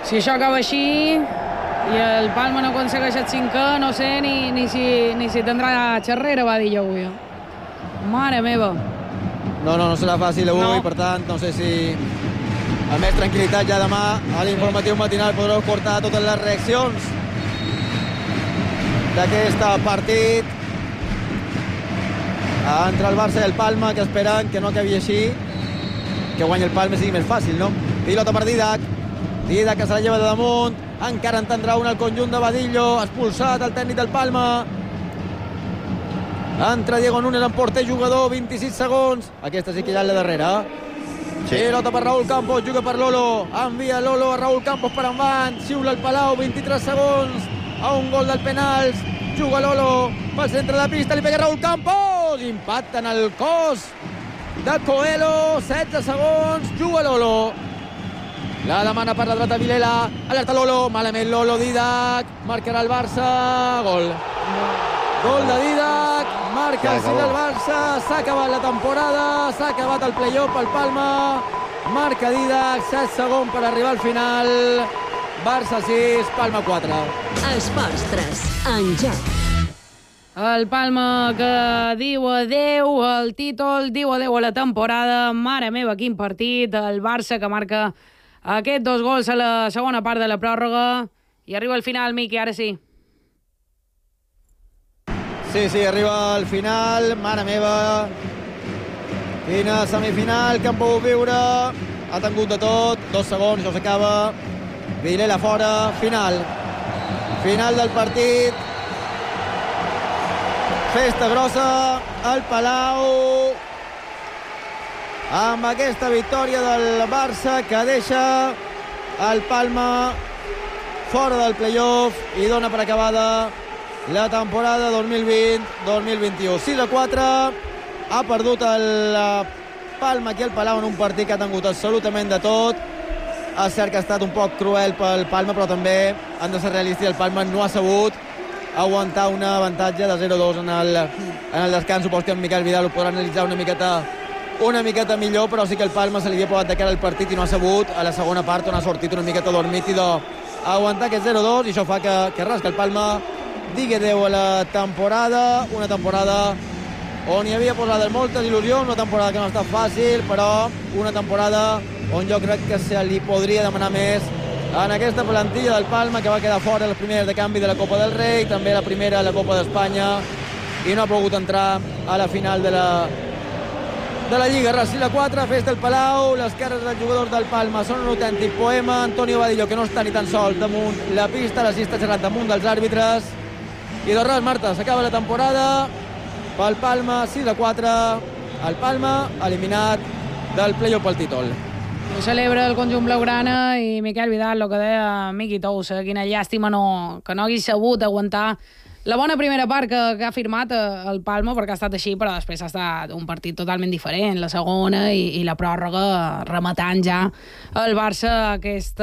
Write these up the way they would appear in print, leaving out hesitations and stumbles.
Si això acaba així i el Palma no aconsegueix el 5è, no sé ni si tindrà xerrera, va dir jo avui. Mare meva. No serà fàcil avui, per tant, no sé si amb més tranquil·litat ja demà a l'informatiu matinal podreu portar totes les reaccions d'aquest partit entre el Barça i el Palma, que esperen que no acabi així, que guanyi el Palma sigui més fàcil, no? Pilota per Didac que se la lleva de damunt, encara entendrà un al conjunt de Badillo, expulsat el tècnic del Palma. Entra Diego Núñez en porter jugador, 26 segons. Aquesta sí que ja és la darrera. Sí. Pilota per Raúl Campos, juga per Lolo, envia Lolo a Raúl Campos per endavant, xiula el Palau, 23 segons a un gol del penals, juga Lolo pel centre de la pista, li pega Raúl Campos, impacta en el cos de Coelho, 16 segons, juga Lolo, la demana per la dreta Vilela, alerta Lolo, malament Lolo, Didac, marcarà el Barça, gol de Didac, marca el 5 del Barça, s'ha acabat la temporada, s'ha acabat el play-off al Palma, marca Didac, 7 segons per arribar al final, Barça 6, Palma 4. Esports 3, en joc. El Palma que diu adeu al títol, diu adeu a la temporada, mare meva, quin partit, el Barça que marca aquests 2 gols a la segona part de la pròrroga, i arriba al final, Miqui, ara sí. Sí, arriba al final, mare meva, quina semifinal que han pogut viure, ha tingut de tot, 2 segons, això s'acaba, Vilela fora, final del partit, festa grossa al Palau, amb aquesta victòria del Barça que deixa el Palma fora del play-off i dona per acabada la temporada 2020-2021. 6-4, ha perdut el Palma aquí al Palau en un partit que ha tingut absolutament de tot. És cert que ha estat un poc cruel pel Palma, però també han de ser realistes, el Palma no ha sabut aguantar un avantatge de 0-2 en el descans. Suposo que en Miquel Vidal ho podrà analitzar una miqueta millor, però sí que el Palma se li havia posat de cara al partit i no ha sabut. A la segona part on ha sortit una miqueta dormit i d'aguantar aquest 0-2, i això fa que res, que el Palma digui adeu a la temporada, una temporada on hi havia posat moltes il·lusions, una temporada que no ha estat fàcil, però una temporada on jo crec que se li podria demanar més en aquesta plantilla del Palma, que va quedar fora les primeres de canvi de la Copa del Rei, també la primera a la Copa d'Espanya, i no ha pogut entrar a la final de la Lliga. Racila 4, festa al Palau, les cares dels jugadors del Palma són un autèntic poema. Antonio Badillo, que no està ni tan sols damunt la pista, l'assista xerrant damunt dels àrbitres. I de res, Marta, s'acaba la temporada pel Palma, 6-4, el Palma eliminat del play-off pel títol. Ho celebra el conjunt blaugrana i Miquel Vidal, el que deia Miqui Tousa, quina llàstima que no hagués sabut aguantar la bona primera part que ha firmat el Palma, perquè ha estat així, però després ha estat un partit totalment diferent, la segona i la pròrroga, rematant ja el Barça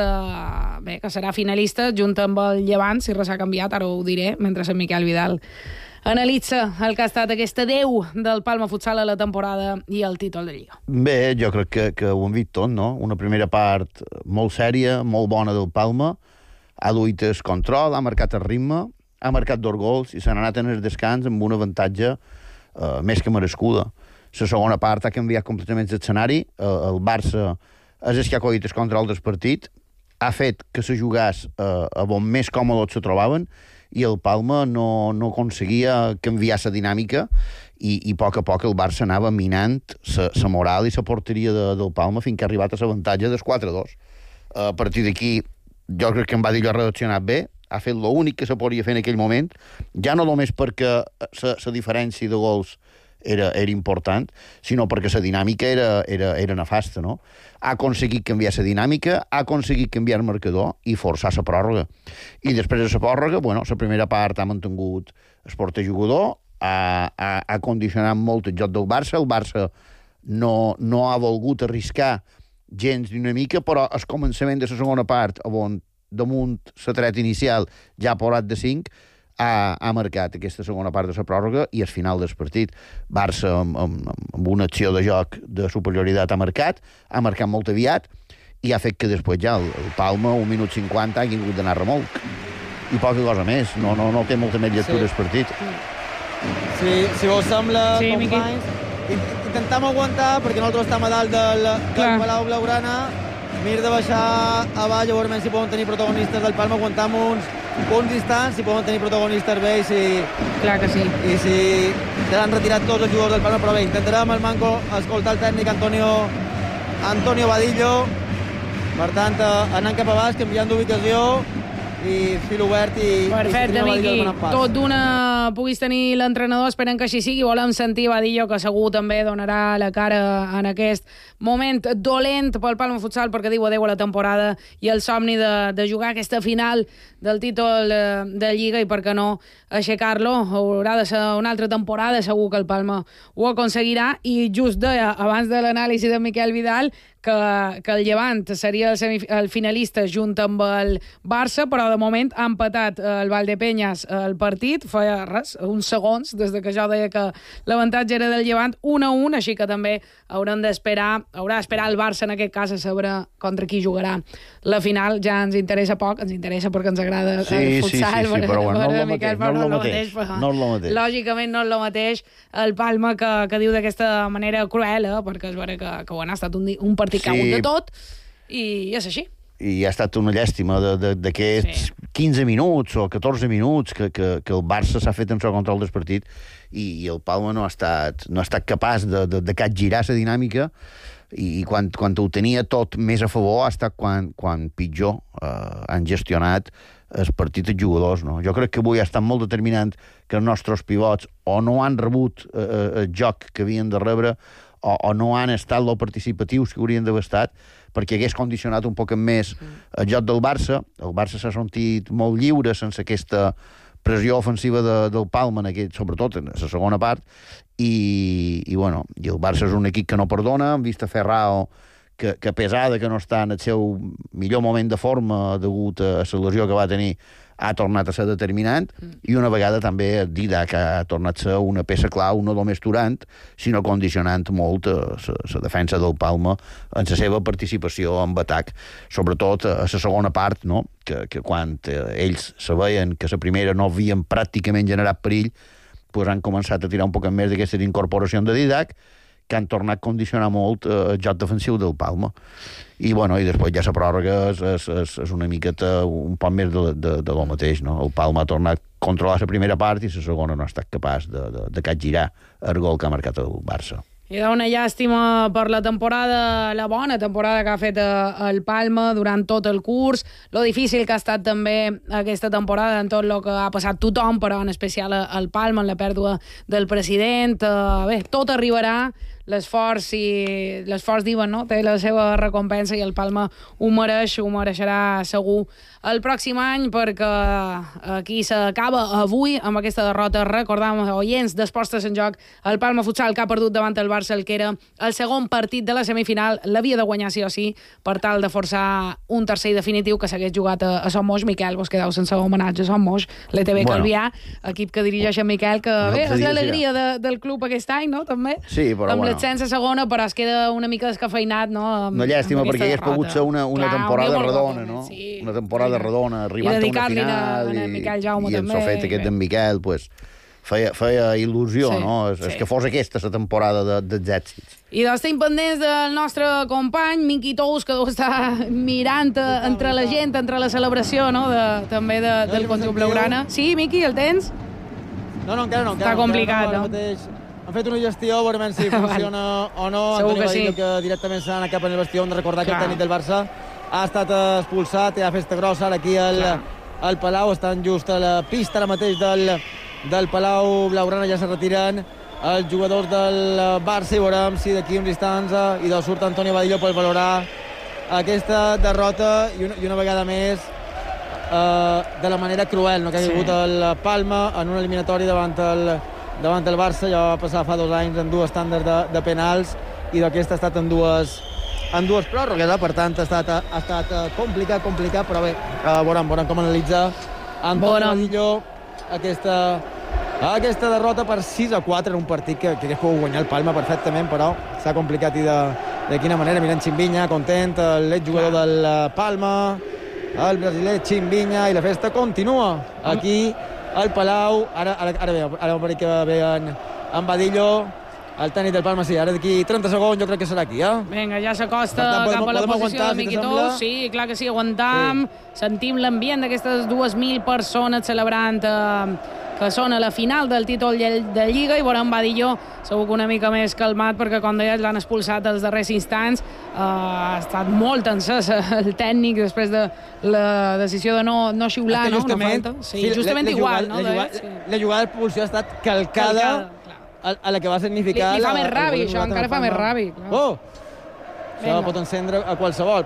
que serà finalista junt amb el Llevant, si res ha canviat, ara ho diré, mentre en Miquel Vidal analitza el que ha estat aquest adeu del Palma Futsal a la temporada i el títol de Lliga. Bé, jo crec que ho hem vist tot, no? Una primera part molt sèria, molt bona del Palma, ha duit el control, ha marcat el ritme, ha marcat 2 gols i se n'ha anat en el descans amb un avantatge més que merescuda. La segona part ha canviat completament l'escenari, el Barça és el que ha coït el control del partit, ha fet que se jugàs a on més còmodes se trobaven, i el Palma no aconseguia canviar la dinàmica i a poc el Barça anava minant la moral i la porteria del Palma fins que ha arribat a l'avantatge del 4-2. A partir d'aquí jo crec que en Badillo ha reaccionat bé, ha fet l'únic que se podia fer en aquell moment, ja no només perquè la diferència de gols era important, sinó perquè la dinàmica era nefasta, no? Ha aconseguit canviar la dinàmica, ha aconseguit canviar el marcador i forçar la pròrroga. I després de la pròrroga, la primera part ha mantingut el porter jugador, ha condicionat molt el joc del Barça, el Barça no ha volgut arriscar gens ni una mica, però el començament de la segona part, on damunt la treta inicial ja ha posat de 5, ha marcat aquesta segona part de la pròrroga i al final del partit. Barça, amb una acció de joc de superioritat, ha marcat molt aviat i ha fet que després ja el Palma, 1 minut 50, hagi hagut d'anar a remolc. I poca cosa més. No té molta més lectura el partit. Si vos sembla, companys, intentem aguantar, perquè nosaltres estem a dalt del Palau Blaugrana. Mir de baixar a baix, a veure si poden tenir protagonistes del Palma. Aguantam uns instants, si poden tenir protagonistes bé Clar que sí. I si t'han retirat tots els jugadors del Palma, però bé, intentarem el manco escoltar el tècnic Antonio Vadillo. Per tant, anant cap a baix, canviant d'ubicació i fil obert i... Perfecte, Miqui. Tot d'una puguis tenir l'entrenador, esperem que així sigui. Volem sentir Vadillo, que segur també donarà la cara en aquest moment dolent pel Palma Futsal, perquè diu adeu a la temporada i el somni de jugar aquesta final del títol de Lliga i, per què no, aixecar-lo. Haurà de ser una altra temporada, segur que el Palma ho aconseguirà. I just deia, abans de l'anàlisi de Miquel Vidal, que el Llevant seria el finalista junt amb el Barça, però de moment ha empatat el Valdepeñas el partit, feia res, uns segons, des de que jo deia que l'avantatge era del Llevant, 1-1, així que també haurà d'esperar el Barça en aquest cas a saber contra qui jugarà. La final ja ens interessa poc, ens interessa perquè ens agrada el futsal. Sí, però bueno, no és el mateix. Lògicament no és el mateix el Palma que diu d'aquesta manera cruel, perquè és vera que ha estat un partit que ha hagut de tot, i és així. I ha estat una llàstima d'aquests 15 minuts o 14 minuts que el Barça s'ha fet en el control del partit i el Palma no ha estat capaç de capgirar la dinàmica, i quan ho tenia tot més a favor ha estat quan pitjor han gestionat el partit els jugadors. No? Jo crec que avui ha estat molt determinant que els nostres pivots o no han rebut el joc que havien de rebre o no han estat lo participatius que haurien d'haver estat, perquè hagués condicionat un poc més el joc del Barça. El Barça s'ha sentit molt lliure sense aquesta pressió ofensiva del Palma, sobretot en la segona part, i el Barça és un equip que no perdona. Hem vist a Ferrao que a pesar de que no està en el seu millor moment de forma degut a la lesió que va tenir, ha tornat a ser determinant, i una vegada també Didac ha tornat a ser una peça clau, no només durant, sinó condicionant molt la defensa del Palma en la seva participació en atac, sobretot a la segona part, no? que quan ells sabien que la primera no havien pràcticament generat perill, pues han començat a tirar un poc més d'aquesta incorporació de Didac, que han tornat a condicionar molt el joc defensiu del Palma. I després ja la pròrroga és una miqueta un poc més de lo mateix, no? El Palma ha tornat a controlar la primera part i la segona no ha estat capaç de capgirar el gol que ha marcat el Barça. I una llàstima per la temporada, la bona temporada que ha fet el Palma durant tot el curs, lo difícil que ha estat també aquesta temporada en tot el que ha passat tothom, però en especial el Palma, en la pèrdua del president. Bé, tot arribarà, l'esforç diuen, no? Té la seva recompensa i el Palma ho mereixerà segur el pròxim any, perquè aquí s'acaba avui amb aquesta derrota. Recordam, oients d'Esports en Joc, el Palma Futsal, que ha perdut davant el Barça, el que era el segon partit de la semifinal, l'havia de guanyar sí o sí per tal de forçar un tercer i definitiu que s'hagués jugat a Son Moix. Miquel, vos quedeu sense homenatge a Son Moix, l'ETB Calvià, equip que dirigeix en Miquel, que bé, és l'alegria del club aquest any, no? També. Sí, però amb l'ascens a segona, però es queda una mica descafeinat, no? Una llàstima, perquè hagués pogut ser una temporada redona, no? Sí. Una temporada redona, arribant a una final, i Miquel Jaume i el sofet aquest d'en Miquel, pues, feia il·lusió, no? És que fos aquesta la temporada dels èxits. I doncs estem pendents del nostre company, Miqui Tous, que deu estar mirant entre la gent, entre la celebració, no? També del conjunt blaugrana. Sí, Miqui, el tens? No, encara no. Està complicat, no? Han fet una gestió, veurem si funciona o no. Segur que sí. Que directament s'ha anat cap en el vestidor. Hem de recordar que el tècnic del Barça ha estat expulsat i ha festa grossa ara aquí al Palau. Estan just a la pista ara mateix del Palau Blaugrana. Ja se retiren els jugadors del Barça i veurem si d'aquí uns instants surt Antonio Vadillo per valorar aquesta derrota i una vegada més de la manera cruel, no? Que ha hagut el Palma en una eliminatòria davant el Barça. Ja va passar fa 2 anys en 2 estàndards de penals i d'aquesta ha estat en dues pròrrogues, per tant ha estat complicat, però bé, veurem com analitza Antonio Vadillo aquesta derrota per 6-4 en un partit que pogut guanyar el Palma perfectament, però s'ha complicat i de quina manera, mirant Chimbinha, content, l'exjugador del Palma, el brasiler Chimbinha, i la festa continua aquí al Palau. Ara veuré que ve en Badillo, el tècnic del Palma, sí, ara d'aquí 30 segons jo crec que serà aquí, Vinga, ja s'acosta cap a la posició de Miqui Tous. Sí, clar que sí, aguantam, sentim l'ambient d'aquestes 2.000 persones celebrant que són a la final del títol de Lliga, i veurem Badillo segur que una mica més calmat, perquè com deies l'han expulsat als darrers instants. Ha estat molt encès el tècnic després de la decisió de no xiular, no? Una falta. Sí, justament igual, no? La jugada d'expulsió ha estat calcada a la que va significar... Li fa més ràbia, això, encara fa més ràbia. Oh! Això pot encendre a qualsevol,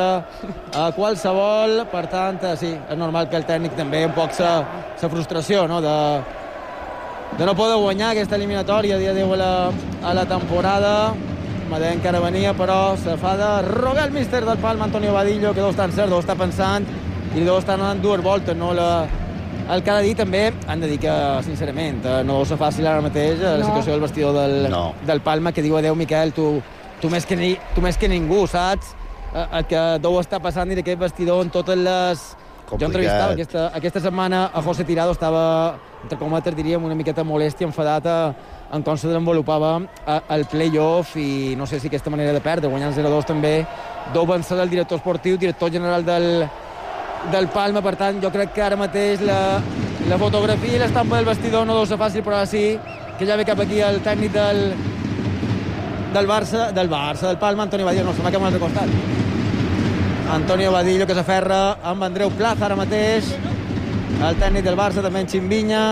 per tant, sí, és normal que el tècnic també un poc sa frustració, no?, de no poder guanyar aquesta eliminatòria dia 10 a la temporada. Madea encara venia, però se fa de rogar el míster del Palma, Antonio Badillo, que deu estar en cert, deu estar pensant i deu estar anant dues voltes, no? El que ha de dir també, han de dir que, sincerament, no deu ser fàcil ara mateix la situació del vestidor del Palma, que diu adeu, Miquel, tu més que ningú, saps? El que deu estar passant i d'aquest vestidor en totes les... Jo entrevistava aquesta setmana a José Tirado, estava, entre cometes, diríem, una miqueta molest i enfadat en com se desenvolupava el play-off, i no sé si aquesta manera de perdre, guanyant 0-2 també, deu vencer el director esportiu, director general del Palma. Per tant, jo crec que ara mateix la fotografia i l'estampa del vestidor no deu ser fàcil, però ara sí que ja ve cap aquí el tècnic del Palma, Antonio Badillo. No, se m'ha quedat un altre costat. Antonio Badillo, que s'aferra amb Andreu Plaza ara mateix, el tècnic del Barça, també en Chimbinha.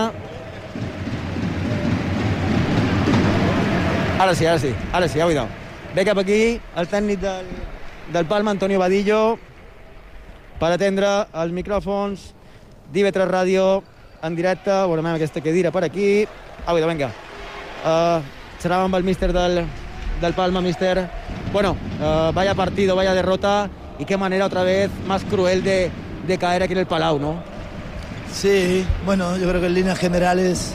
Ara sí, ja ho he dit. Ve cap aquí el tècnic del Palma, Antonio Badillo, per atendre els micròfons d'IV3 Ràdio en directe. Veurem aquesta cadira per aquí. Vinga. Serà amb el míster del Palma, míster. Bueno, vaya partido, vaya derrota, y qué manera otra vez más cruel de caer aquí en el Palau, ¿no? Sí, bueno, yo creo que en líneas generales,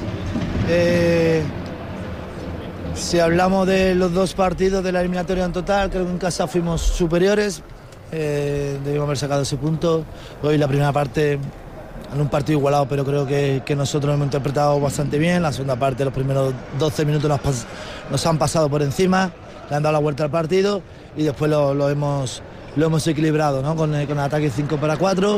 si hablamos de los dos partidos de la eliminatoria en total, creo que en casa fuimos superiores, debimos haber sacado ese punto. Hoy la primera parte, en un partido igualado, pero creo que nosotros lo hemos interpretado bastante bien. La segunda parte, los primeros 12 minutos nos han pasado por encima, le han dado la vuelta al partido y después lo hemos equilibrado, ¿no? Con el ataque 5-4.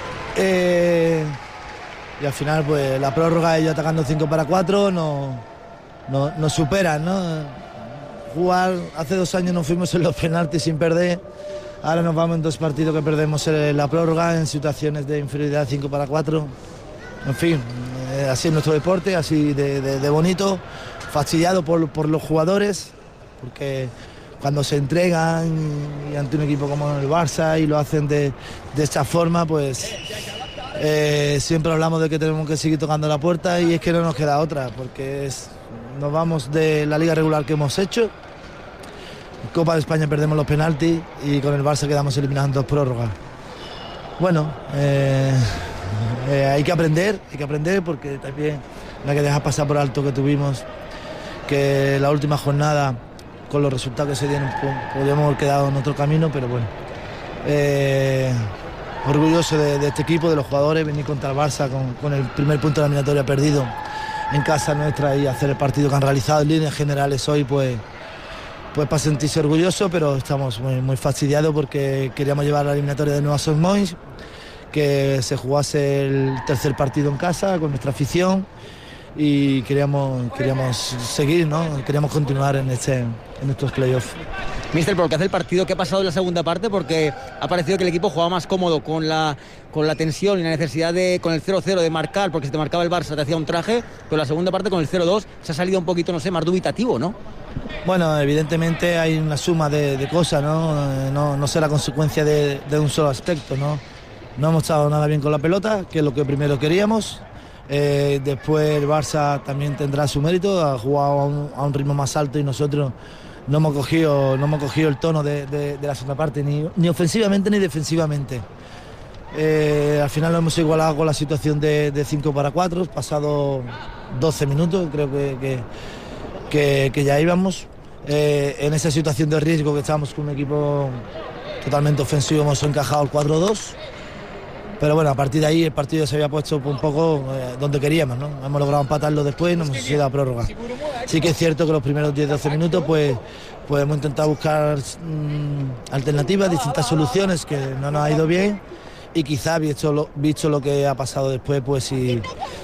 Y al final, pues la prórroga, ellos atacando 5-4, nos superan, ¿no? Jugar, hace 2 años nos fuimos en los penaltis sin perder. Ahora nos vamos en 2 partidos que perdemos en la prórroga, en situaciones de inferioridad 5-4. En fin, así es nuestro deporte, así de bonito, fastidiado por los jugadores, porque cuando se entregan y ante un equipo como el Barça y lo hacen de esta forma, pues siempre hablamos de que tenemos que seguir tocando la puerta, y es que no nos queda otra, porque nos vamos de la liga regular que hemos hecho. En Copa de España perdemos los penaltis y con el Barça quedamos eliminados en 2 prórrogas. Bueno, hay que aprender porque también no hay que dejar pasar por alto que tuvimos que la última jornada, con los resultados que se dieron, podríamos haber quedado en otro camino, pero bueno. Orgulloso de este equipo, de los jugadores, venir contra el Barça con el primer punto de la eliminatoria perdido en casa nuestra y hacer el partido que han realizado en líneas generales hoy, pues para sentirse orgulloso, pero estamos muy fastidiados porque queríamos llevar la eliminatoria de Nueva Sos Moix, que se jugase el tercer partido en casa con nuestra afición, y queríamos seguir, ¿no? Queríamos continuar en estos playoffs. Mister, ¿por qué hace el partido? ¿Qué ha pasado en la segunda parte? Porque ha parecido que el equipo jugaba más cómodo con la tensión y la necesidad con el 0-0 de marcar, porque si te marcaba el Barça te hacía un traje, pero la segunda parte con el 0-2 se ha salido un poquito, no sé, más dubitativo, ¿no? Bueno, evidentemente hay una suma de cosas, ¿no? No sé la consecuencia de un solo aspecto, ¿no? No hemos estado nada bien con la pelota, que es lo que primero queríamos. Después el Barça también tendrá su mérito, ha jugado a un ritmo más alto y nosotros no hemos cogido el tono de la segunda parte, ni ofensivamente ni defensivamente. Al final lo hemos igualado con la situación de 5-4, pasado 12 minutos, creo que ya íbamos. en esa situación de riesgo que estábamos con un equipo totalmente ofensivo, hemos encajado el 4-2. Pero bueno, a partir de ahí el partido se había puesto un poco donde queríamos, ¿no? Hemos logrado empatarlo después y nos hemos ido a prórroga. Sí que es cierto que los primeros 10-12 minutos pues hemos intentado buscar alternativas, distintas soluciones que no nos ha ido bien, y quizá visto lo que ha pasado después, pues si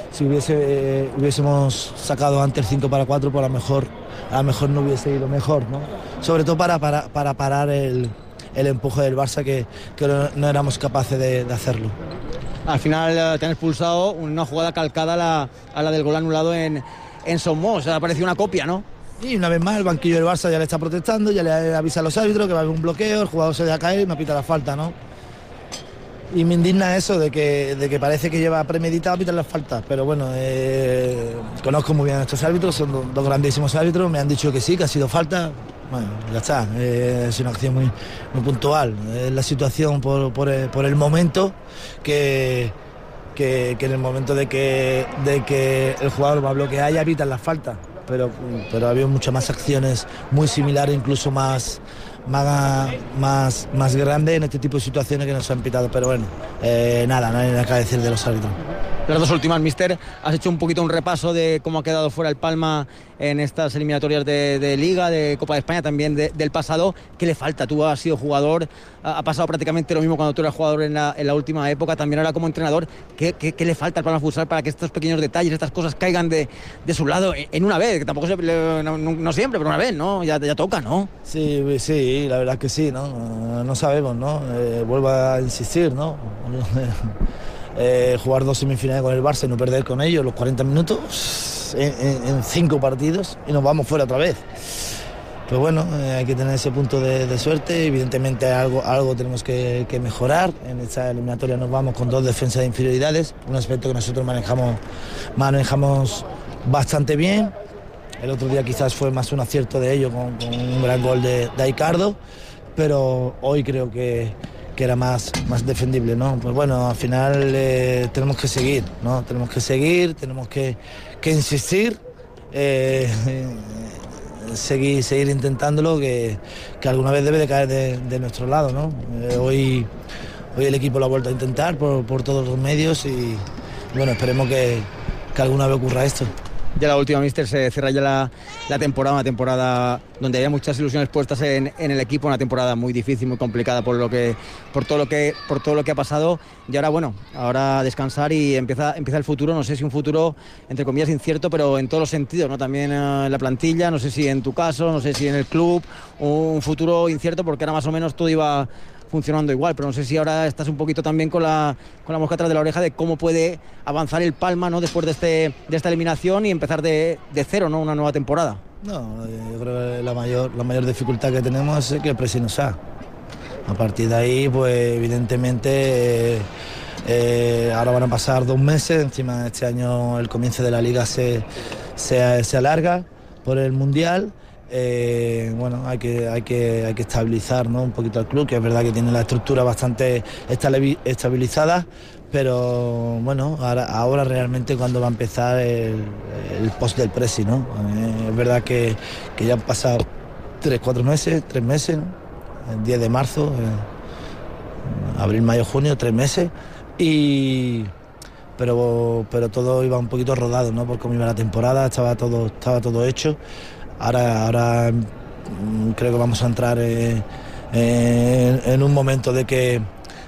hubiésemos sacado antes el 5-4, pues a lo mejor no hubiese ido mejor, ¿no? Sobre todo para parar el empuje del Barça, que no éramos capaces de hacerlo. Al final te han expulsado una jugada calcada a la del gol anulado en Somos. Ha parecido una copia, ¿no? Y una vez más el banquillo del Barça ya le está protestando, ya le avisa a los árbitros que va a haber un bloqueo, el jugador se deja caer y me pita la falta, ¿no? Y me indigna eso de que parece que lleva premeditado pitar las faltas, pero bueno, conozco muy bien a estos árbitros, son dos grandísimos árbitros, me han dicho que sí, que ha sido falta. Bueno, ya está, es una acción muy puntual, es la situación por el momento que en el momento de que el jugador va a bloquear ya evitan las faltas, pero ha habido muchas más acciones muy similares, incluso más grandes en este tipo de situaciones que nos han pitado, pero bueno, nada, no hay nada que decir de los árbitros. Las dos últimas, míster, has hecho un poquito un repaso de cómo ha quedado fuera el Palma en estas eliminatorias de Liga, de Copa de España, también del pasado. ¿Qué le falta? Tú has sido jugador, ha pasado prácticamente lo mismo cuando tú eras jugador en la última época, también ahora como entrenador. ¿Qué le falta al Palma Futsal para que estos pequeños detalles, estas cosas caigan de su lado en una vez? Que tampoco no siempre, pero una vez, ¿no? Ya toca, ¿no? Sí, la verdad es que sí, ¿no? No sabemos, ¿no? Vuelvo a insistir, ¿no? Jugar 2 semifinales con el Barça y no perder con ellos los 40 minutos en 5 partidos y nos vamos fuera otra vez. Pues bueno, hay que tener ese punto de suerte. Evidentemente algo tenemos que mejorar. En esta eliminatoria nos vamos con 2 defensas de inferioridades, un aspecto que nosotros manejamos bastante bien. El otro día quizás fue más un acierto de ellos con un gran gol de Aicardo, pero hoy creo que era más defendible, ¿no? Pues bueno, al final tenemos que seguir, ¿no? Tenemos que insistir, seguir intentándolo, que alguna vez debe de caer de nuestro lado, ¿no? Hoy el equipo lo ha vuelto a intentar por todos los medios y bueno, esperemos que alguna vez ocurra esto. Ya la última, míster, se cierra ya la temporada, una temporada donde había muchas ilusiones puestas en el equipo, una temporada muy difícil, muy complicada por todo lo que ha pasado, y ahora bueno, ahora descansar y empieza el futuro. No sé si un futuro entre comillas incierto, pero en todos los sentidos, ¿no? También en la plantilla, no sé si en tu caso, no sé si en el club, un futuro incierto, porque ahora más o menos todo iba funcionando igual, pero no sé si ahora estás un poquito también con la mosca atrás de la oreja de cómo puede avanzar el Palma, ¿no? Después de esta eliminación y empezar de cero, ¿no? Una nueva temporada. No, yo creo que la mayor dificultad que tenemos es que el presi nos ha. A partir de ahí, pues evidentemente ahora van a pasar 2 meses, encima este año el comienzo de la liga se alarga por el Mundial. Bueno, hay que estabilizar, ¿no? Un poquito el club, que es verdad que tiene la estructura bastante estabilizada, pero bueno, ahora realmente cuando va a empezar el post del presi, ¿no? Es verdad que ya han pasado 3 meses, ¿no? El 10 de marzo, abril, mayo, junio, 3 meses, pero todo iba un poquito rodado, ¿no? Por cómo iba la temporada, estaba todo hecho. Ahora creo que vamos a entrar en un momento de que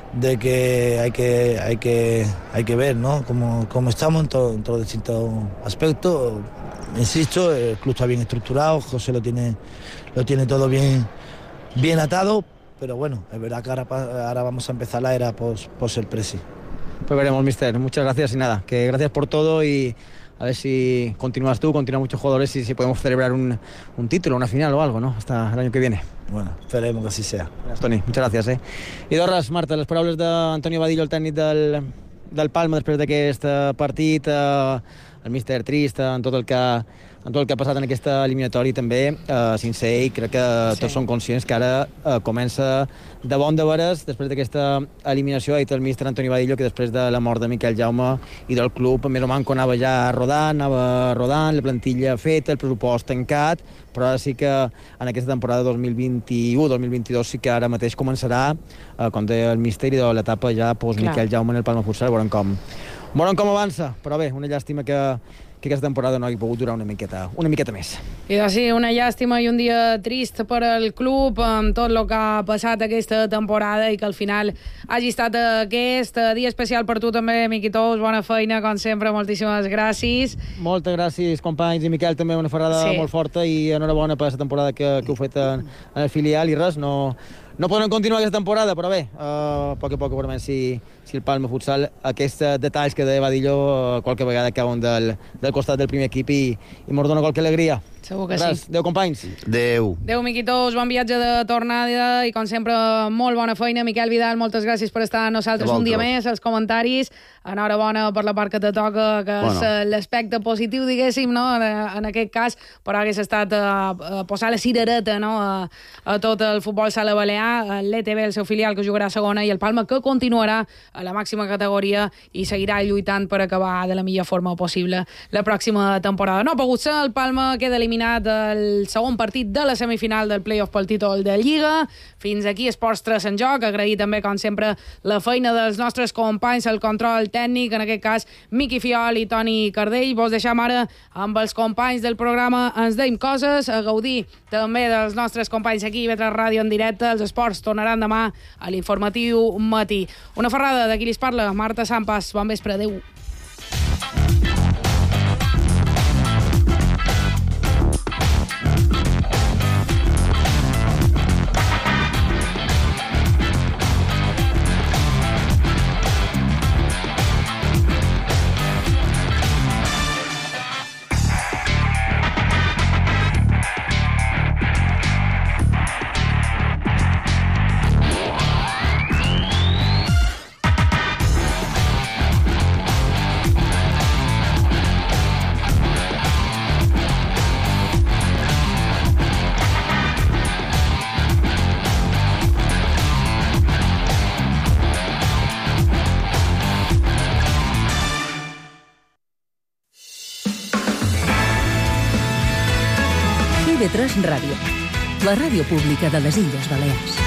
hay que ver, ¿no? Cómo estamos en todos los distintos aspectos. Insisto, el club está bien estructurado, José lo tiene todo bien atado, pero bueno, es verdad que ahora vamos a empezar la era post el presi. Pues veremos, míster. Muchas gracias y nada, que gracias por todo, y a ver si continúan muchos jugadores y si podemos celebrar un título, una final o algo, ¿no? Hasta el año que viene. Bueno, esperemos que así sea. Gràcies, Toni, muchas gracias. I Dorres, Marta, les paraules d'Antonio Badillo, el tècnic del Palma, després d'aquest partit, el míster trist, en tot el que en tot el que ha passat en aquesta eliminatòria també, sincer, i crec que tots són conscients que ara comença de bon de veres, després d'aquesta eliminació, ha dit el míster Antoni Badillo que després de la mort de Miquel Jaume i del club, més o manco anava ja rodant, la plantilla feta, el pressupost tancat, però ara sí que en aquesta temporada 2021-2022 sí que ara mateix començarà, com deia el míster, i de l'etapa ja post-Miquel Jaume en el Palma Futsal, veurem com avança, però bé, una llàstima que aquesta temporada no hagi pogut durar una miqueta més. I doncs sí, una llàstima i un dia trist per al club amb tot el que ha passat aquesta temporada i que al final hagi estat aquest dia especial per tu també, Miqui Tous, bona feina, com sempre, moltíssimes gràcies. Moltes gràcies, companys, i Miquel també una ferrada molt forta i enhorabona per aquesta temporada que heu fet en el filial i res, no podrem continuar aquesta temporada, però bé, a poc a poc veurem si el Palma Futsal, aquests detalls que deia Badillo, qualque vegada cauen del costat del primer equip i mos dona qualque alegria. Segur que sí. Adéu, companys. Adéu. Adéu, Miqui Tous, bon viatge de tornada i, com sempre, molt bona feina. Miquel Vidal, moltes gràcies per estar amb nosaltres un dia més, els comentaris. Enhorabona per la part que te toca, que és l'aspecte positiu, diguéssim, no? En aquest cas, però hagués estat posar la cirereta, no? A tot el futbol sala balear, l'ETB, el seu filial, que jugarà a segona, i el Palma, que continuarà a la màxima categoria i seguirà lluitant per acabar de la millor forma possible la pròxima temporada. No ha pogut ser, el Palma queda eliminat el segon partit de la semifinal del play-off pel títol de Lliga. Fins aquí Esports 3 en joc. Agrair també, com sempre, la feina dels nostres companys, el control tècnic, en aquest cas Miqui Fiol i Toni Cardell. Vos deixam ara amb els companys del programa Ens Deim Coses, a gaudir també dels nostres companys aquí a IB3 Ràdio en directe. Els esports tornaran demà a l'informatiu matí. Una ferrada de qui li parla, Marta Sampas. Bon vespre, adéu. IB3 Ràdio, la ràdio pública de les Illes Balears.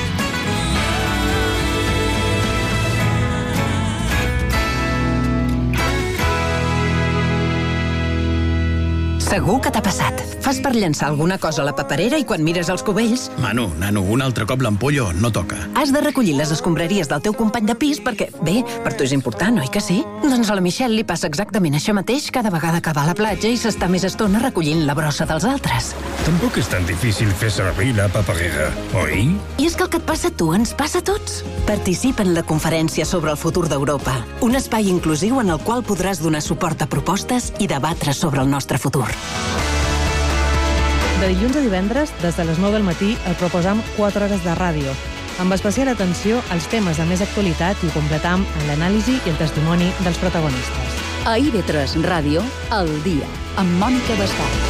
Segur que t'ha passat. Fas per llançar alguna cosa a la paperera i quan mires els cubells... Manu, nano, un altre cop l'ampollo no toca. Has de recollir les escombraries del teu company de pis perquè, bé, per tu és important, oi que sí? Doncs a la Michelle li passa exactament això mateix cada vegada que va a la platja i s'està més estona recollint la brossa dels altres. Tampoc és tan difícil fer servir la paperera, oi? I és que el que et passa a tu ens passa a tots. Participa en la conferència sobre el futur d'Europa, un espai inclusiu en el qual podràs donar suport a propostes i debatre sobre el nostre futur. De dilluns a divendres, des de les 9 del matí, et proposam 4 hores de ràdio, amb especial atenció als temes de més actualitat i ho completam amb l'anàlisi i el testimoni dels protagonistes. A IB3 Ràdio, al dia, amb Mònica Bascal.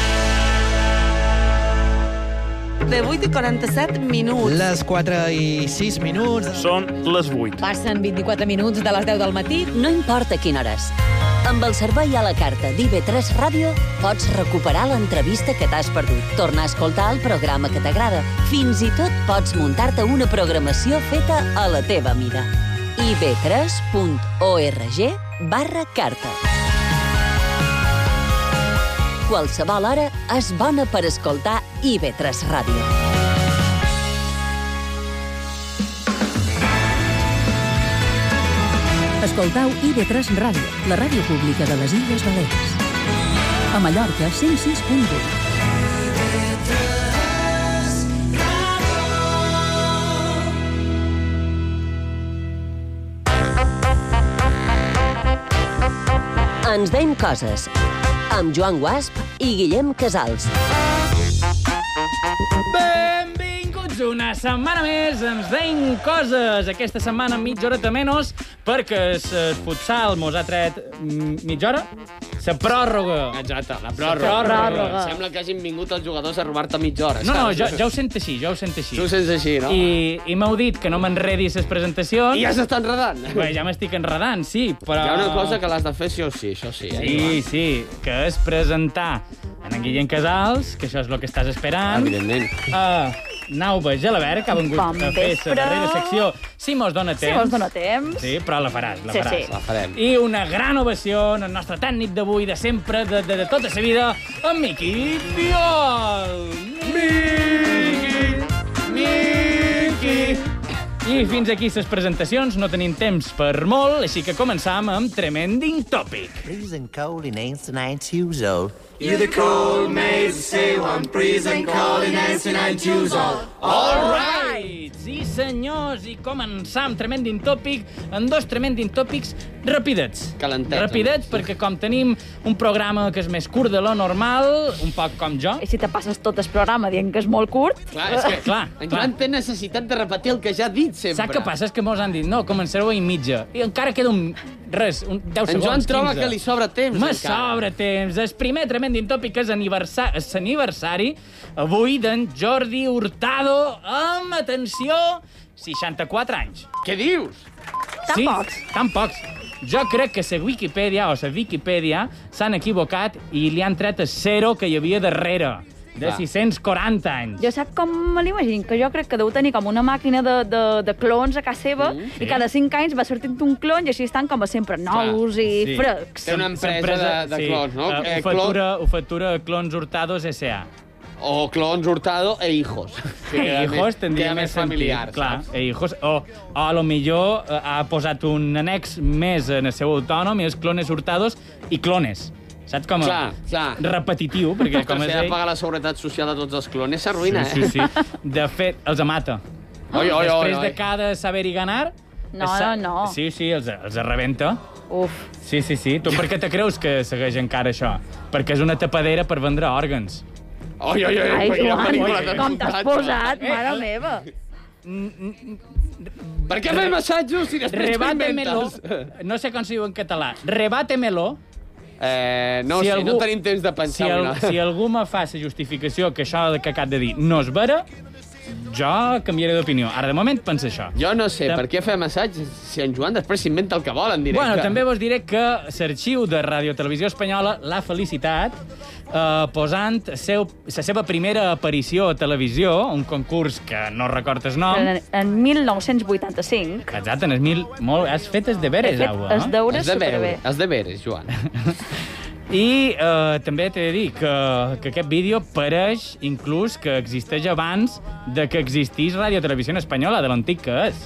De 8 i 47 minuts. Les 4 i 6 minuts. Són les 8. Passen 24 minuts de les 10 del matí. No importa quina hora és. Amb el servei a la carta d'IB3 Ràdio pots recuperar l'entrevista que t'has perdut, tornar a escoltar el programa que t'agrada. Fins i tot pots muntar-te una programació feta a la teva mida. ib3.org/carta. Qualsevol hora és bona per escoltar IB3 Ràdio. Escoltau IB3 Ràdio, la ràdio pública de les Illes Balears. A Mallorca, 106.1. Ens deim coses, amb Joan Guasp i Guillem Casals. Benvinguts una setmana més ens deim coses. Aquesta setmana mitja horeta menys perquè el futsal mos ha tret mitja hora. La pròrroga. Exacte, la pròrroga. Sembla que hagin vingut els jugadors a robar-te mitja hora. No, ja ho sento així, Tu ho sents així, no? I m'heu dit que no m'enredi les presentacions. I ja s'està enredant. Bé, ja m'estic enredant, sí, però... Hi ha una cosa que l'has de fer sí o sí, això sí. Sí, que és presentar en Guillem Casals, que això és el que estàs esperant. Evidentment. Nauva Gelabert, que ha vengut a fer la darrera secció. Si mos dona temps. Sí, però la faràs. Sí. La farem. I una gran ovació al nostre tècnic d'avui, de sempre, de tota la vida, en Miqui Piol. Miqui. I fins aquí les presentacions, no tenim temps per molt, així que començam amb Tremending Topic. Freezing cold in 89 years old. You're the cold maze, say one freezing cold in 89 years old. All right! Sí, senyors, i començam Tremending Topic amb dos Tremending Topics rapidets. Calentets. Rapidets, perquè com tenim un programa que és més curt de lo normal, un poc com jo... I si te passes tot el programa dient que és molt curt... Clar, és que en Joan té necessitat de repetir el que ja ha dit sempre. Saps què passa? És que mos han dit, no, començareu a mitja. I encara queda un 10 segons, 15. En Joan troba que li sobra temps. Sobra temps. El primer Tremending Topic és l'aniversari avui d'en Jordi Hurtado amb, atenció, 64 anys. Què dius? Tan pocs. Jo crec que la Viquipèdia s'han equivocat i li han tret el 0 que hi havia darrere, de 640 anys. Jo sap com me l'imagino? Que jo crec que deu tenir com una màquina de clons a casa seva i cada 5 anys va sortint un clon i així estan com a sempre nous i frescs. Té una empresa de clons, no? Ho factura Clons Hurtados S.A. O Clons Hurtado e Hijos. Hijos tindria més familiar, clar, Hijos. O a lo millor ha posat un annex més en el seu autònom i els Clones Hurtados i Clones. Saps com? Clar. Repetitiu, perquè com és ell... pagar la seguretat social a tots els clones s'arruïna, Sí. De fet, els mata. Després de cada saber-hi ganar... No. Sí, els rebenta. Uf. Sí. Tu per què te creus que segueix encara això? Perquè és una tapadera per vendre òrgans. Ai, Joan, com t'has posat, mare meva. Per què fem assajos si després t'inventes? No sé com s'hi diu en català. Rebátemelo. No tenim temps de pensar. Si algú me fa la justificació que això que acabo de dir no és vera, jo canviaré d'opinió. Ara, de moment, pensa això. Jo no sé per què fem assaig si en Joan després s'inventa el que vol en directe. Bueno, també vos diré que l'arxiu de Radio Televisió Espanyola l'ha felicitat posant la seva primera aparició a televisió, un concurs que no recordo el nom. En 1985. Exacte, has fet els deberes, Aua. Els deures superbé. Els deberes, Joan. I també t'he de dir que aquest vídeo pareix inclús que existeix abans de que existís Radio Televisió Espanyola, de l'antic que és.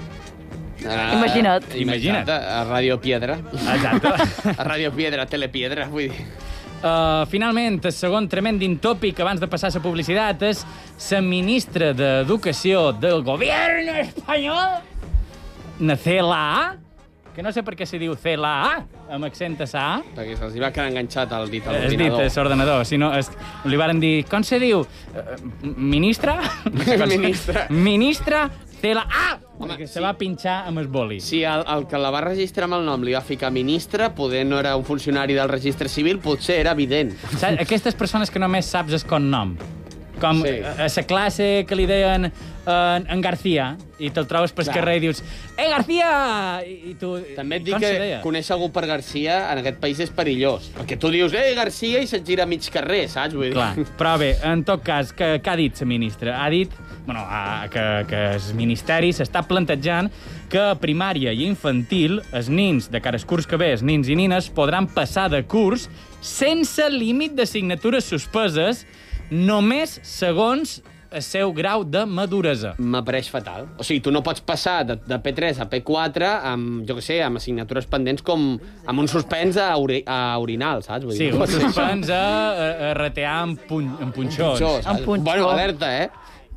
Imagina't. A Radio Piedra. Exacte. A Radio Piedra, Telepiedra, vull dir. Finalment, el segon Tremending Topic abans de passar a la publicitat és la ministra d'Educació del govern espanyol, na CLA, que no sé per què se diu CLA, amb accent a sa. Perquè se'ls va quedar enganxat el dit a l'ordinador. És l'ordenador. Si no, li varen dir, com se diu? Ministra? Ministra CLA! Perquè se va pinxar amb el boli. Si el que la va registrar amb el nom li va ficar ministre, poder no era un funcionari del registre civil, potser era evident. Aquestes persones que només saps el cognom. Com a la classe que li deien en García, i te'l trobes pel carrer i dius García! I tu... També et dic que conèixer algú per García en aquest país és perillós. Perquè tu dius García i se't gira mig carrer, saps? Vull dir. Clar, però bé, en tot cas, què ha dit la ministra? Ha dit que el Ministeri s'està plantejant que a primària i infantil els nins, de cara al curs que ve, els nins i nines, podran passar de curs sense límit d'assignatures suspeses només segons el seu grau de maduresa. M'apareix fatal. O sigui, tu no pots passar de P3 a P4 amb, jo què sé, amb assignatures pendents com amb un suspens a orinal, saps? Sí, un suspens a ratear amb punxons. Bueno, alerta,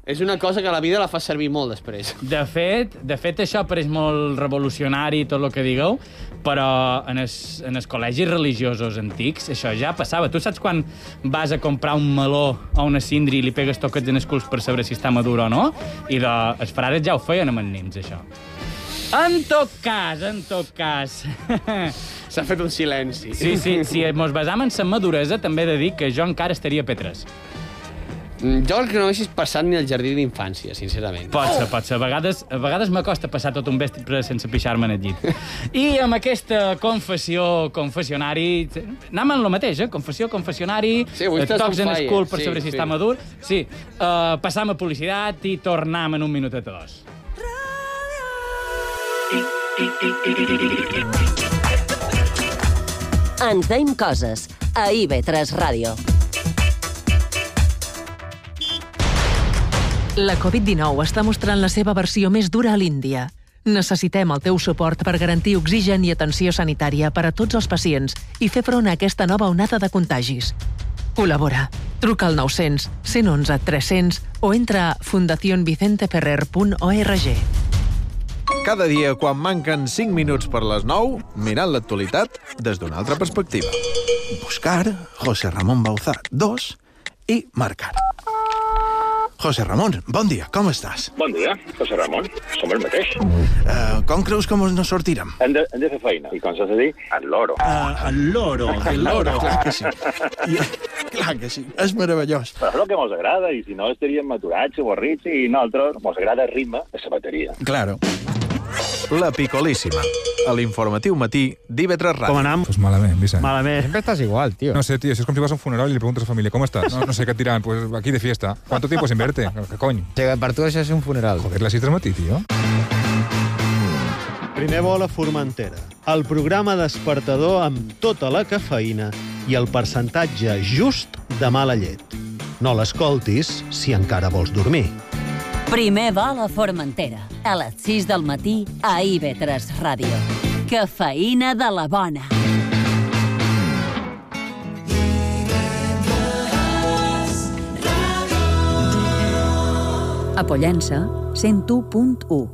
És una cosa que la vida la fa servir molt després. De fet, això pareix molt revolucionari, tot el que digueu, però en els col·legis religiosos antics això ja passava. Tu saps quan vas a comprar un meló o una síndria i li pegues toquets en els culs per saber si està madur o no? I els frares ja ho feien amb els nins, això. En tot cas... S'ha fet un silenci. Sí, si mos basam en la maduresa, també he de dir que jo encara estaria a P3. Jo el que no haguessis passat ni al jardí d'infància, sincerament. Pot ser. A vegades m'acosta passar tot un vespre sense pixar-me en el llit. I amb aquesta confessionari... Anem en el mateix, confessionari, tocs en el cul per saber si està madur. Sí, passam a publicitat i tornem en un minutet o dos. Ens deim coses a IB3 Ràdio. La Covid-19 està mostrant la seva versió més dura a l'Índia. Necessitem el teu suport per garantir oxigen i atenció sanitària per a tots els pacients i fer front a aquesta nova onada de contagis. Col·labora. Truca al 900 111 300 o entra a fundacionvicenteferrer.org. Cada dia, quan manquen 5 minuts per les 9, mirant l'actualitat des d'una altra perspectiva. Buscar, José Ramón Bauzá 2 i marcar. José Ramón, bon dia, com estàs? Bon dia, José Ramón, som el mateix. Com creus que ens sortirem? Hem de fer feina, i com s'ha de dir, al loro. Al loro, clar que sí. Clar que sí, és meravellós. Però és el que mos agrada, i si no estaríem maturats, avorrits, i nosaltres mos agrada el ritme de la bateria. Claro. La Picolíssima, a l'informatiu matí d'IV3 Ràdio. Com anam? Pues malament, Vicent. Malament. Siempre estás igual, tío. No sé, tío, si es como si vas a un funeral y le preguntas a la familia, ¿cómo estás? No sé qué et diran, pues aquí de fiesta. ¿Cuánto tiempo sin verte? ¿Qué coño? Per tu això és un funeral. Joder, las 6 del matí, tío. Primer vol a Formentera. El programa despertador amb tota la cafeïna i el percentatge just de mala llet. No l'escoltis si encara vols dormir. Primer vol a Formentera, a les 6 del matí a IB3 Ràdio. Cafeïna de la bona. A Pollença, 101.1.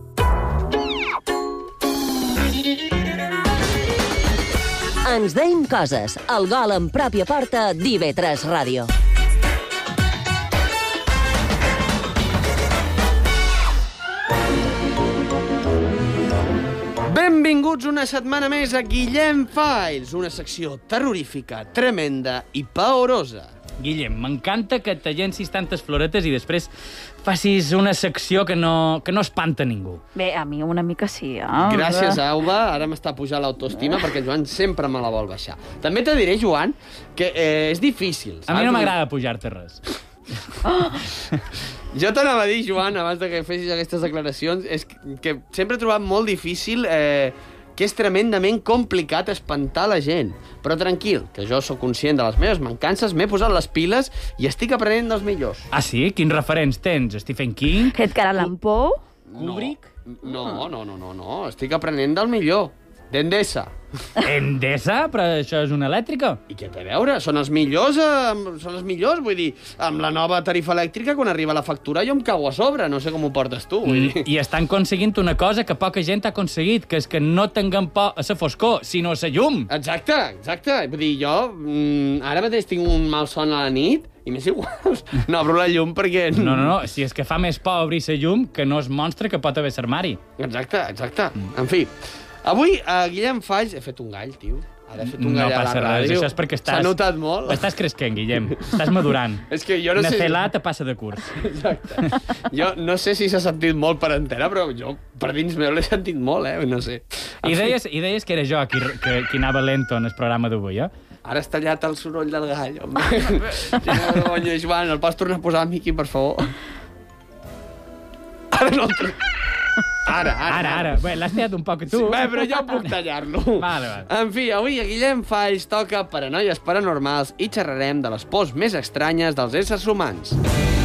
Ens deim coses, el gol en pròpia porta d'IB3 Ràdio. Benvinguts una setmana més a Guillem Files, una secció terrorífica, tremenda i paorosa. Guillem, m'encanta que t'agencis tantes floretes i després facis una secció que no espanta ningú. Bé, a mi una mica sí, Gràcies, Auba. Ara m'està pujant l'autoestima perquè el Joan sempre me la vol baixar. També te diré, Joan, que és difícil. A mi no m'agrada pujar-te res. Jo t'anava a dir, Joan, abans que fessis aquestes declaracions, és que sempre he trobat molt difícil que és tremendament complicat espantar la gent. Però tranquil, que jo sóc conscient de les meves mancances, m'he posat les piles i estic aprenent dels millors. Ah, sí? Quins referents tens? Stephen King? Edgar Allan Poe? Kubrick? No. Estic aprenent del millor. D'Endesa. Endesa? Però això és una elèctrica. I què té a veure? Són els millors, vull dir, amb la nova tarifa elèctrica, quan arriba la factura jo em cago a sobre, no sé com ho portes tu, vull dir. I estan aconseguint una cosa que poca gent ha aconseguit, que és que no tinguem por a la foscor, sinó a la llum. Exacte. Vull dir, jo ara mateix tinc un mal son a la nit i m'és igual. No obro la llum perquè... No, si és que fa més por obrir la llum que no es monstre que pot haver l'armari. Exacte. En fi, avui a Guillem Falls he fet un gall, tio. Ara he fet un gall a la ràdio. Això és perquè s'ha notat molt. Estàs cresquent, Guillem. Estàs madurant. És que jo no sé... Necelà te passa de curs. Exacte. Jo no sé si s'ha sentit molt per entera, però jo per dins meu l'he sentit molt, no sé. I deies que era jo qui anava lento en el programa d'avui, Ara has tallat el soroll del gall, home. Quina vergonya, Joan. El pots tornar a posar, Miqui, per favor? Ara no el... Ara. Bé, l'has tallat un poc tu. Sí, bé, però jo puc tallar-lo. Vale. En fi, avui a Guillem Falls toca Paranoies Paranormals i xerrarem de les pors més estranyes dels éssers humans.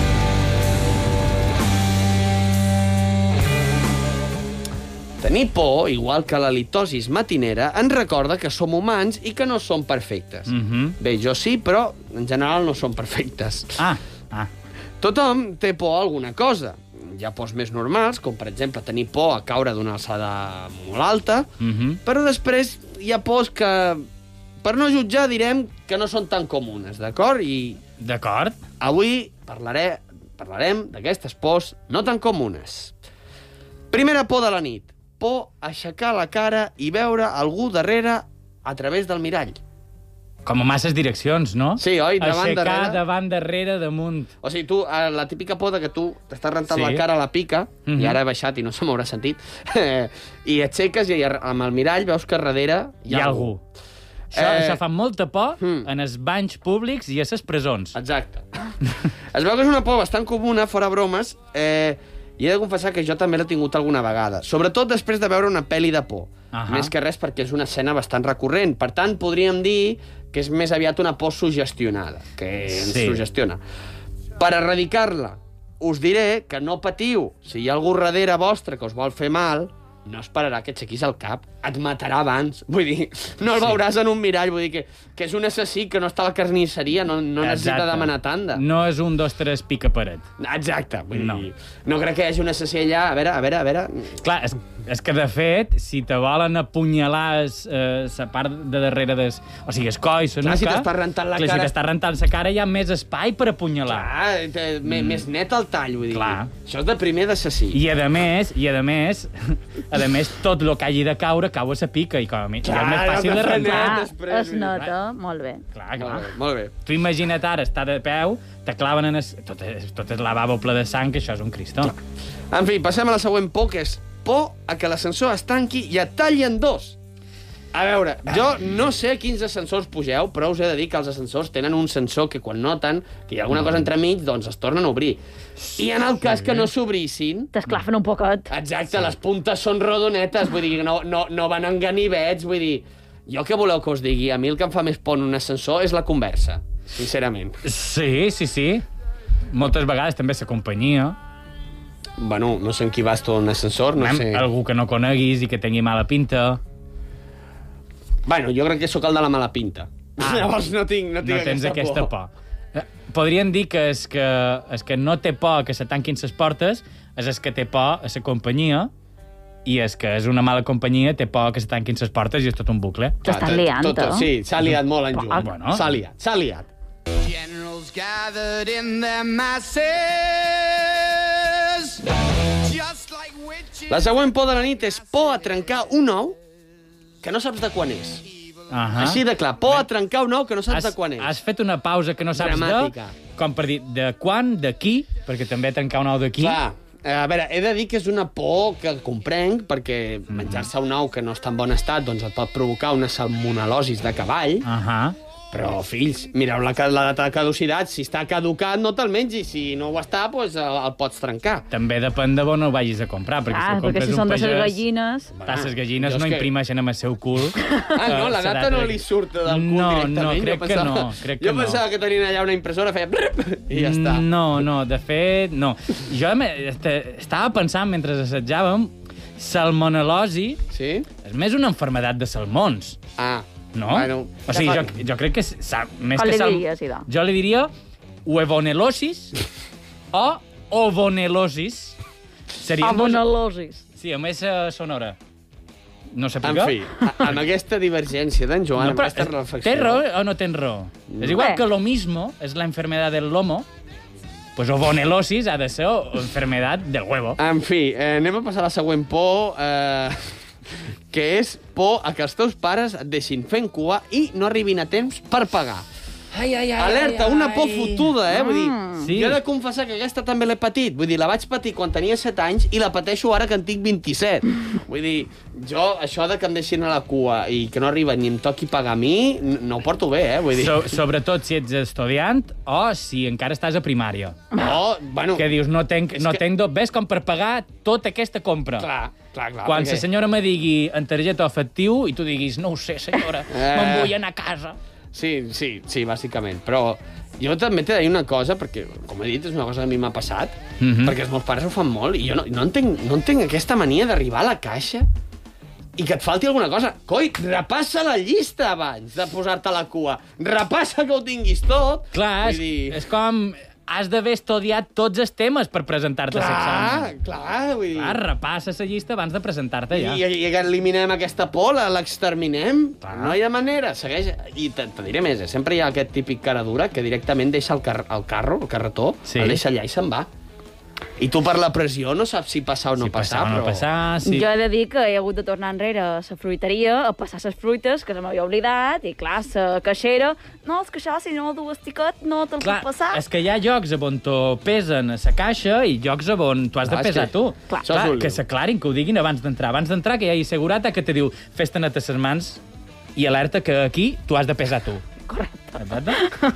Tenir por, igual que la litosis matinera, ens recorda que som humans i que no som perfectes. Bé, jo sí, però en general no som perfectes. Tothom té por a alguna cosa. Hi ha pors més normals, com per exemple tenir por a caure d'una alçada molt alta, però després hi ha pors que, per no jutjar, direm que no són tan comunes, d'acord? D'acord. Avui parlarem d'aquestes pors no tan comunes. Primera por de la nit. Por a aixecar la cara i veure algú darrere a través del mirall. Com a masses direccions, no? Sí, oi? Aixecar davant, darrere, damunt. O sigui, tu, la típica por que tu t'estàs rentant la cara a la pica, i ara he baixat i no se m'haurà sentit, i aixeques i amb el mirall veus que darrere hi ha algú. Això fa molta por en els banys públics i a les presons. Exacte. Es veu que és una por bastant comuna, fora bromes, i he de confessar que jo també l'he tingut alguna vegada. Sobretot després de veure una pel·li de por. Més que res perquè és una escena bastant recurrent. Per tant, podríem dir que és més aviat una por sugestionada, que ens sugestiona. Per erradicar-la, us diré que no patiu. Si hi ha algú darrere vostre que us vol fer mal, no esperarà que aixequis el cap. Et matarà abans. Vull dir, no el veuràs en un mirall. Vull dir que és un assassí que no està a la carnisseria, no necessita demanar tanda. No és 1, 2, 3, pica paret. Exacte. Vull dir, no crec que hi hagi un assassí allà. A veure... Clar, és que, de fet, si te volen apunyalar la part de darrere des... O sigui, el coll, la nuca... si t'estàs rentant la cara... Si t'estàs rentant la cara, hi ha més espai per apunyalar. Clar, més net el tall, vull dir. Clar. Això és de primer d'assassí. I a més, tot el que hagi de caure, cau a la pica, i com a mi, ja és més fàcil de rentar. Es nota, molt bé. Clar. Molt bé. Tu imagina't ara, estar de peu, te claven en tot el lavabo ple de sang, que això és un cristó. En fi, passem a la següent por, que és por a que l'ascensor es tanqui i et talli en dos. A veure, jo no sé a quins ascensors pugeu, però us he de dir que els ascensors tenen un sensor que quan noten que hi ha alguna cosa entremig, doncs es tornen a obrir. I en el cas que no s'obrissin... T'esclafen un poquet. Exacte, les puntes són rodonetes, vull dir, no van en ganivets, vull dir... Jo què voleu que us digui? A mi el que em fa més por en un ascensor és la conversa, sincerament. Sí. Moltes vegades també la companyia. Bueno, no sé en qui vas tu en un ascensor, no sé... Algú que no coneguis i que tingui mala pinta. Bueno, jo crec que sóc el de la mala pinta. Llavors no tinc tens aquesta por. Podríem dir que és que no té por que se tanquin les portes, és que té por a la companyia, i és que és una mala companyia, té por que se tanquin les portes i és tot un bucle. T'estàs liant, no? Sí, s'ha liat molt en Joan. Bueno. S'ha liat. Generals gathered in their masses. La següent por de la nit és por a trencar un ou que no saps de quan és. Així de clar, por a trencar un ou que no saps de quan és. Has fet una pausa que no saps com per dir, de quan, de qui, perquè també trencar un ou de qui. Clar, a veure, he de dir que és una por que comprenc, perquè menjar-se un ou que no està en bon estat doncs et pot provocar una salmonel·losis de cavall. Però, fills, mireu la data de caducitat. Si està caducat, no te'l mengis. Si no ho està, doncs el pots trencar. També depèn de on el vagis a comprar. Perquè si són de les gallines... Les gallines no imprimeixen amb el seu cul. No, la data no li surt del cul directament. No, crec que no. Jo pensava que tenien allà una impressora, feia... I ja està. No, de fet, no. Jo estava pensant, mentre assajàvem, salmonel·losi és més una malaltia de salmons. No? Bueno, o sigui, jo crec que... Com li diries, Ida? Jo li diria huevonelosis o ovonelosis. Ovonelosis. Sí, a més sonora. No sé per què. En fi, amb aquesta divergència d'en Joan, amb aquesta reflexió... Tens raó o no tens raó? És igual que lo mismo és la enfermedad del lomo, pues ovonelosis ha de ser enfermedad del huevo. En fi, anem a passar a la següent por... que és por a que els teus pares et deixin fent cua i no arribin a temps per pagar. Alerta, una por fotuda, Vull dir, jo he de confessar que aquesta també l'he patit. Vull dir, la vaig patir quan tenia 7 anys i la pateixo ara que en tinc 27. Vull dir, jo, això de que em deixin a la cua i que no arriba ni em toqui pagar a mi, no ho porto bé, Vull dir... Sobretot si ets estudiant o si encara estàs a primària. Bueno... Que dius, no tenc ves com per pagar tota aquesta compra. Clar. Quan la senyora me digui en targeta o efectiu i tu diguis, no ho sé, senyora, me'n vull anar a casa. Sí, bàsicament. Però jo també t'he de dir una cosa, perquè, com he dit, és una cosa que a mi m'ha passat, perquè els meus pares ho fan molt, i jo no entenc aquesta mania d'arribar a la caixa i que et falti alguna cosa. Coi, repassa la llista abans de posar-te a la cua. Repassa que ho tinguis tot. Clar, és com... has d'haver estudiat tots els temes per presentar-te a l'examen. Clar, vull dir... Clar, repassa la llista abans de presentar-te ja. I eliminem aquesta por, l'exterminem. No hi ha manera, segueix... I te diré més, sempre hi ha aquest típic cara dura que directament deixa el carretó, el deixa allà i se'n va. I tu per la pressió no saps si passar o no passar, però... Jo he de dir que he hagut de tornar enrere a la fruiteria a passar les fruites, que se m'havia oblidat, i clar, la caixera... No, és que això, si no dues tiquet, no te'l puc passar. És que hi ha llocs on t'ho pesen a la caixa i llocs on t'ho has de pesar tu. Clar, que s'aclarin, que ho diguin abans d'entrar. Abans d'entrar, que hi hagi segurata que te diu fes-te net a les mans i alerta que aquí t'ho has de pesar tu. Correcte. Exacte?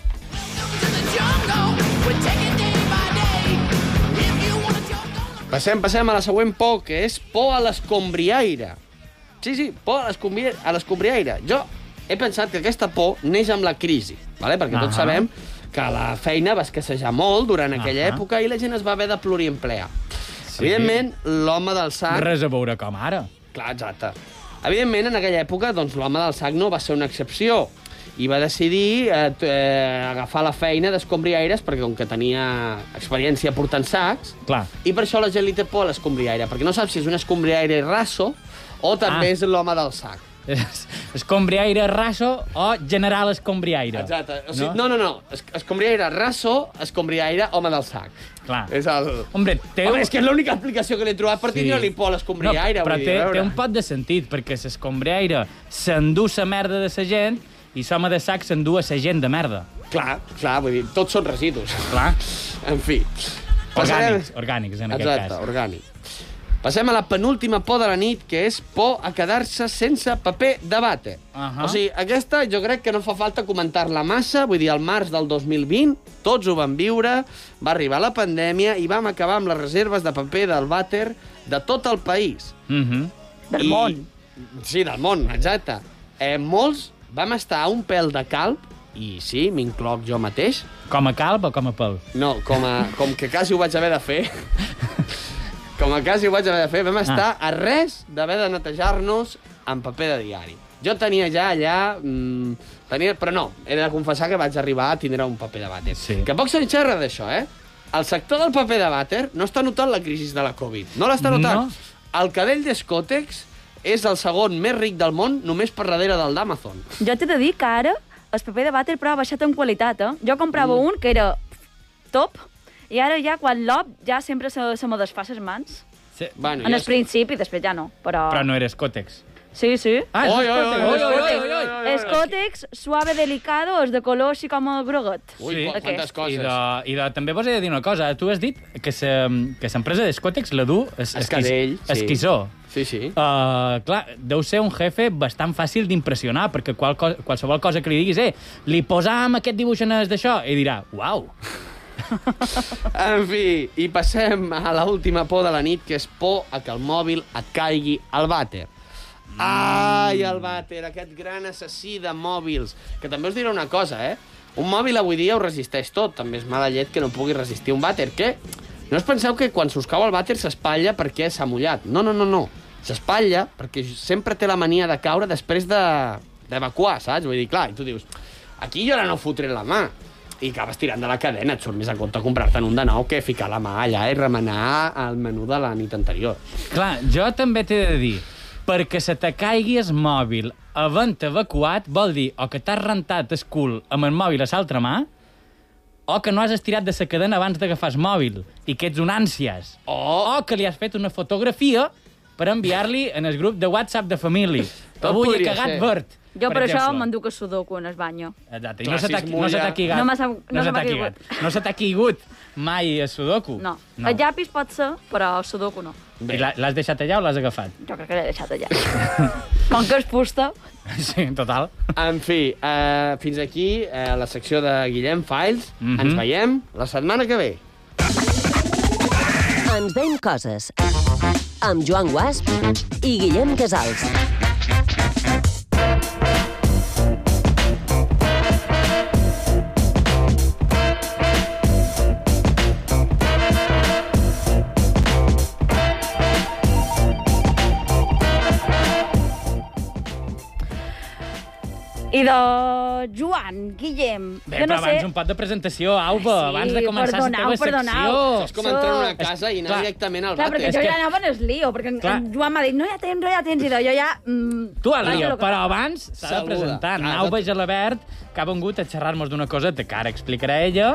Passem a la següent por, que és por a l'escombriaire. Sí, por a l'escombriaire. Jo he pensat que aquesta por neix amb la crisi, perquè tots sabem que la feina va escassejar molt durant aquella època i la gent es va haver de pluriemplear. Evidentment, l'home del sac... Res a veure com ara. Clar, exacte. Evidentment, en aquella època, doncs, l'home del sac no va ser una excepció i va decidir agafar la feina d'escombriaires perquè com que tenia experiència portant sacs, i per això la gent li té por a l'escombriaire, perquè no sap si és un escombriaire raso o també és l'home del sac. Escombriaire raso o general escombriaire. Exacte. O sigui, no. Escombriaire raso, escombriaire, home del sac. Clar. És el... Home, és que és l'única explicació que l'he trobat per tenir-li por a l'escombriaire. Però té un pot de sentit, perquè l'escombriaire s'endú la merda de la gent i l'home de sac s'endú a la gent de merda. Clar, vull dir, tots són residus. Clar. En fi. Orgànics, en aquest cas. Exacte, orgànic. Passem a la penúltima por de la nit, que és por a quedar-se sense paper de vàter. O sigui, aquesta jo crec que no fa falta comentar-la massa, vull dir, al març del 2020 tots ho vam viure, va arribar la pandèmia i vam acabar amb les reserves de paper del vàter de tot el país. Del món. Sí, del món, exacte. Molts vam estar a un pèl de calp, i sí, m'incloc jo mateix. Com a calp o com a pèl? No, com que quasi ho vaig haver de fer. Vam estar a res d'haver de netejar-nos amb paper de diari. Jo tenia ja allà... però no, he de confessar que vaig arribar a tindre un paper de vàter. Que poc se'n xerra d'això, El sector del paper de vàter no està notant la crisi de la Covid. No l'està notant. El cadell d'Escòtex és el segon més ric del món només per darrere del d'Amazon. Jo t'he de dir que ara el paper de vàter però ha baixat en qualitat, Jo comprava un que era top i ara ja quan l'ob ja sempre se me desfà les mans. Bueno, en el principi, després ja no, però... Però no era Escòtex. Sí. Ah, és Escòtex, suave, delicado, és de color així com el groguet. Ui, quantes coses. I també vos he de dir una cosa. Tu has dit que l'empresa d'Escòtex la du Esquissó. Sí. Clar, deu ser un jefe bastant fàcil d'impressionar, perquè qualsevol cosa que li diguis, li posam aquest dibuix en d'això, i dirà, uau. En fi, i passem a l'última por de la nit, que és por a que el mòbil et caigui al vàter. Ai, el vàter, aquest gran assassí de mòbils. Que també us diré una cosa, Un mòbil avui dia ho resisteix tot. També és mala llet que no pugui resistir un vàter. Que no us penseu que quan s'us cau el vàter s'espatlla perquè s'ha mullat. No. S'espatlla perquè sempre té la mania de caure després d'evacuar, saps? Vull dir, clar, i tu dius, aquí jo ara no fotré la mà. I acabes tirant de la cadena, et surt més a compte comprar-te'n un de nou que ficar la mà allà i remenar el menú de la nit anterior. Clar, jo també t'he de dir, perquè se te caigui el mòbil havent evacuat vol dir o que t'has rentat el cul amb el mòbil a l'altra mà o que no has estirat de la cadena abans d'agafar el mòbil i que ets un ànsies. O que li has fet una fotografia per enviar-li en el grup de WhatsApp de família. Avui he cagat verd. Jo per això m'enduc a sudoku en el banyo. Exacte, i no se t'ha caigut. No se t'ha caigut mai a sudoku? No. El llapis pot ser, però el sudoku no. I l'has deixat allà o l'has agafat? Jo crec que l'he deixat allà. Com que és fusta. Sí, total. En fi, fins aquí la secció de Guillem Files. Ens veiem la setmana que ve. Ens veiem coses amb Joan Guasp i Guillem Casals. I de Joan, Guillem... Bé, però abans un pot de presentació, Auba, abans de començar la teva secció. És com entrar en una casa i anar directament al Clar, vàter. perquè jo ja anava en el lío, perquè en Joan m'ha dit, no hi ha temps, i jo ja... Tu al lío, però abans s'ha de presentar. Auba Gelabert, que ha vengut a xerrar-nos d'una coseta que ara explicarà ella,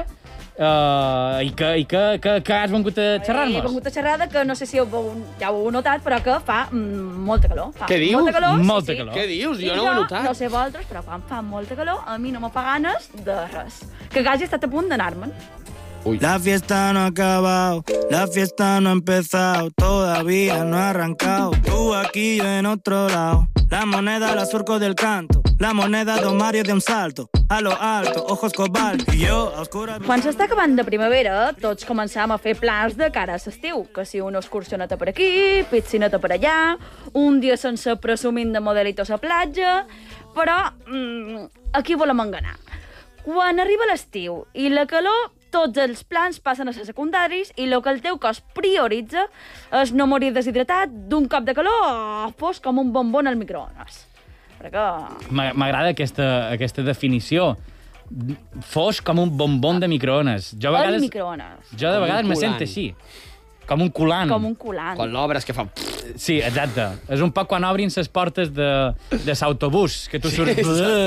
i que has vengut a xerrar-nos? He vengut a xerrar que no sé si ja ho heu notat, però que fa molta calor. Què dius? Molta calor, molta calor. Què dius? Jo no ho he notat. No sé vosaltres, però quan fa molta calor, a mi no me fa ganes de res. Que quasi he estat a punt d'anar-me'n. La fiesta no ha acabado, la fiesta no ha empezado, todavía no ha arrancado. Tú aquí, yo en otro lado. La moneda la surco del canto, la moneda Don Mario de un salto. A lo alto, ojos cobalto, i jo a oscura... Quan s'està acabant de primavera, tots començam a fer plans de cara a l'estiu. Que si una excursioneta per aquí, piscineta per allà, un dia sense presumint de modelitos a platja... Però aquí volem enganar. Quan arriba l'estiu i la calor, tots els plans passen a ser secundaris i el que el teu cos prioritza és no morir deshidratat d'un cop de calor o fos com un bombón al microones. Perquè... M'agrada aquesta definició. Fos com un bombón de microones. El microones. Jo de vegades me sento així. Com un colant. Com un colant. Quan l'obres que fa... Sí, exacte. És un poc quan obrin les portes de l'autobús, que tu surts...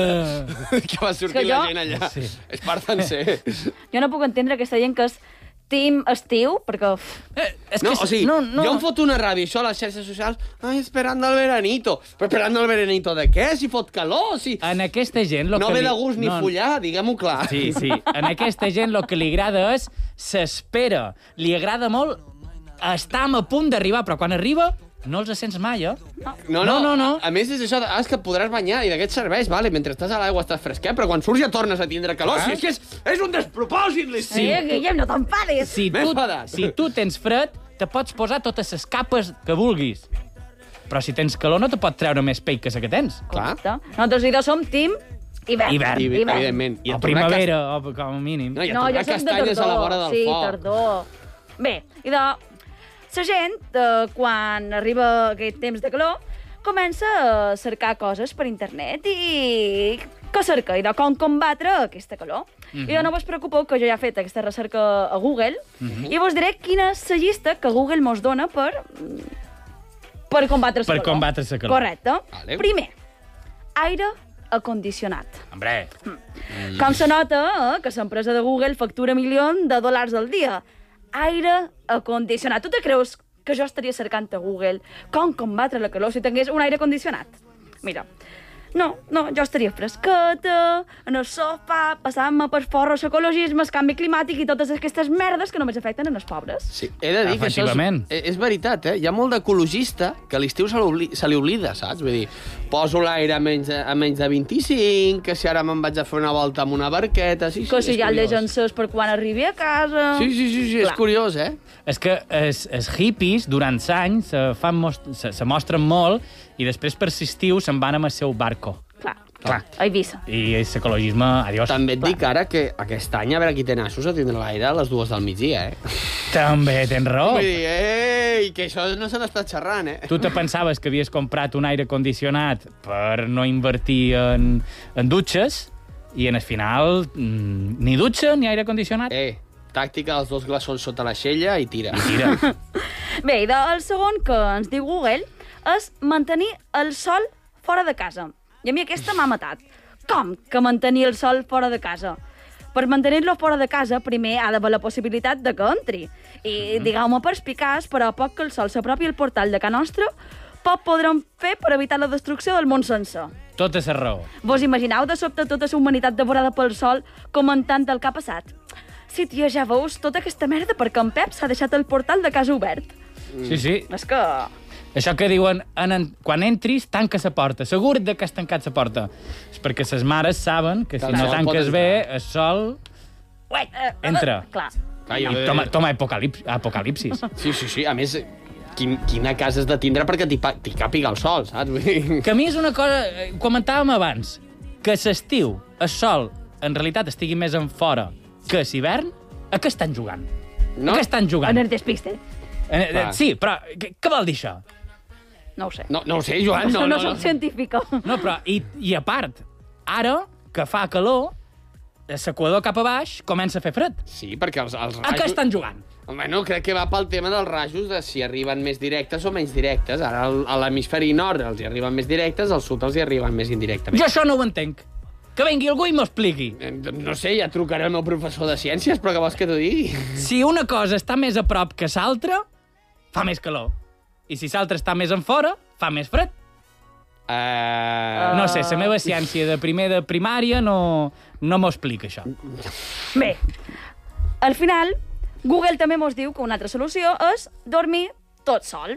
Que va sortir la gent allà. Sí. És part d'encer. Jo no puc entendre aquesta gent que és team estiu, perquè... No, o sigui, jo em foto una ràbia, això a les xarxes socials, ai, esperando el veranito. Però esperando el veranito de què? Si fot calor, si... En aquesta gent... No ve de gust ni follar, diguem-ho clar. Sí, sí. En aquesta gent el que li agrada és s'espera. Li agrada molt estar a punt d'arribar, però quan arriba no els sents mai, eh? No. A més, és això, és que et podràs banyar i d'aquests serveis, vale, mentre estàs a l'aigua estàs fresquet, però quan surts ja tornes a tindre calor. Si és que és un despropòsit, l'estiu. Sí, Guillem, no t'enfadis. Si tu tens fred, te pots posar totes les capes que vulguis. Però si tens calor no te pot treure més pell que la que tens. Clar. Nosaltres dos som team hivern. Evidentment. O primavera, o com a mínim. No, jo soc de tardor. A la vora del foc. Tardor. Bé, i de... La gent, quan arriba aquest temps de calor, comença a cercar coses per internet i... Què cerca? I de com combatre aquesta calor. I no vos preocupeu que jo ja he fet aquesta recerca a Google i vos diré quina és la llista que Google mos dona per combatre la calor. Per combatre la calor. Correcte. Vale. Primer, aire acondicionat. Hombre. Com se nota que l'empresa de Google factura $1.000.000 al dia. Aire acondicionat. Tu te creus que jo estaria cercant a Google com combatre la calor si tingués un aire condicionat? Mira, no, jo estaria fresqueta, en el sofà, passant-me per forros ecologisme, el canvi climàtic i totes aquestes merdes que només afecten els pobres. Sí, he de dir que això és veritat, eh? Hi ha molt d'ecologistes que a l'estiu se li oblida, saps? Vull dir, poso l'aire a menys de 25, que si ara me'n vaig a fer una volta amb una barqueta... Sí, que si ja el encès per quan arribi a casa... Sí, és curiós, eh? És que els hippies, durant anys, se mostren molt i després per l'estiu se'n van amb el seu barco. Clar. A Eivissa. I l'ecologisme, adiós. També et dic ara que aquest any, a veure qui té nassos a tindre l'aire a les 2 del migdia, eh? També tens raó. Vull dir, que això no se n'està xerrant, eh? Tu te pensaves que havies comprat un aire condicionat per no invertir en dutxes i en el final ni dutxa ni aire condicionat. Tàctica, els 2 glaçons sota la xella i tira. Bé, el segon que ens diu Google és mantenir el sol fora de casa. I a mi aquesta m'ha matat. Com que mantenir el sol fora de casa? Per mantenir-lo fora de casa, primer ha d'haver la possibilitat de que entri. I, digueu-me perspicaç, però a poc que el sol s'apropi al portal de casa nostra, poc podrem fer per evitar la destrucció del món sencer. Tota la raó. Vos imagineu de sobte tota la humanitat devorada pel sol comentant el que ha passat? Sí, tia, ja veus tota aquesta merda perquè en Pep s'ha deixat el portal de casa obert. Sí. És que... Això que diuen, quan entris, tanca la porta. Segur que has tancat la porta. És perquè les mares saben que si no tanques bé, el sol... entra. Clar. I toma apocalipsis. Sí. A més, quina casa has de tindre perquè t'hi càpiga el sol, saps? Que a mi és una cosa... Comentàvem abans, que l'estiu, el sol, en realitat estigui més en fora que l'hivern, a què estan jugant? No? A què estan jugant? En el despiste. Sí, però què vol dir això? No ho sé. No ho sé, Joan. No soc científica. No, però, i a part, Ara, que fa calor, l'equador cap a baix comença a fer fred. Sí, perquè els rajos... A què estan jugant? Bueno, crec que va pel tema dels rajos, de si arriben més directes o menys directes. Ara a l'hemisferi nord els hi arriben més directes, al sud els hi arriben més indirectament. Jo això no ho entenc. Que vengui algú i m'ho expliqui. No sé, ja trucaré al meu professor de ciències, però què vols que t'ho digui? Si una cosa està més a prop que l'altra, fa més calor. I si l'altra està més enfora, fa més fred. No sé, la meva ciència de primer de primària no m'ho explica, això. Bé, al final, Google també mos diu que una altra solució és dormir tot sol.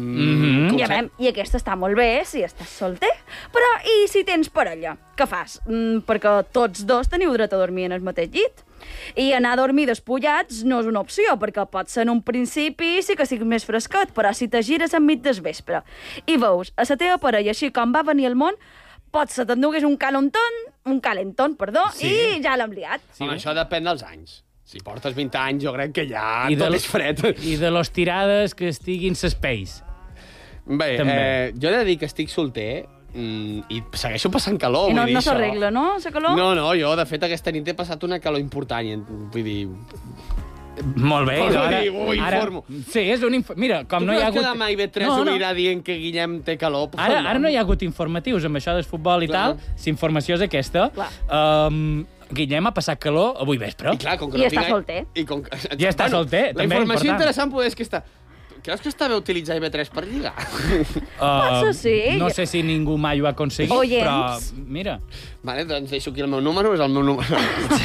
I aquesta està molt bé si estàs solter. Però i si tens parella? Què fas? Perquè tots dos teniu dret a dormir en el mateix llit. I anar a dormir despullats no és una opció, perquè pot ser en un principi sí que sigui més fresquet, però si te gires enmig del vespre i veus a la teva parella així com va venir al món, potser t'enduguis un calentón, sí. I ja l'hem liat. Sí, això depèn dels anys. Si portes 20 anys, jo crec que ja tot és fred. I de les tirades que estiguin s'espais. Bé, jo he de dir que estic solter i segueixo passant calor. I no s'arregla, no, la calor? No, jo, de fet, aquesta nit he passat una calor important. Vull dir... Molt bé. Ho informo. Sí, és un... Mira, com no hi ha hagut... Tu creus que demà IB3 ho anirà dient que Guillem té calor? Ara no hi ha hagut informatius amb això del futbol i tal. Si informació és aquesta... Guillem ha passat calor avui vespre. I està solter. Ja està solter, també. La informació interessant és que està... Creus que està bé utilitzar IB3 per lligar? Potser sí. No sé si ningú mai ho ha aconseguit, però mira. Vale, doncs deixo aquí el meu número, és el meu número.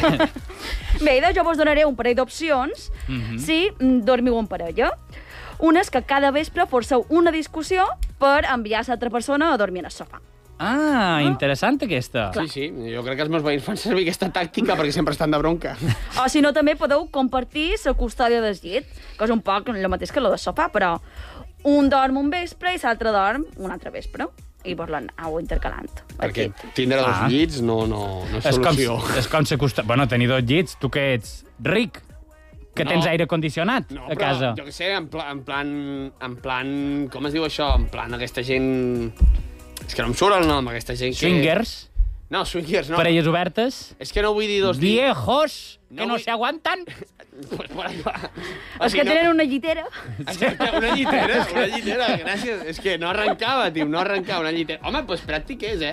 Bé, jo vos donaré un parell d'opcions si dormiu en parella. Una és que cada vespre forceu una discussió per enviar l'altra persona a dormir en el sofà. Interessant aquesta. Sí, jo crec que els meus veïns fan servir aquesta tàctica perquè sempre estan de bronca. O si no, també podeu compartir la custòdia del llit, que és un poc el mateix que el del sofà, però un dorm un vespre i l'altre dorm un altre vespre. I vos l'aneu intercalant. Perquè tindre dos llits no és solució. És com se costa... Bueno, tenir dos llits, tu que ets ric, que tens aire condicionat a casa. No, però jo què sé, en plan... Com es diu això? En plan aquesta gent... És que no em surt el nom, aquesta gent que... Swingers? No, swingers no. Parelles obertes? És que no vull dir dos... Viejos que no se aguantan? Pues por ahí va. Els que tenen una llitera. Exacte, una llitera, gràcies. És que no arrencava, tio, una llitera. Home, doncs pràctic és,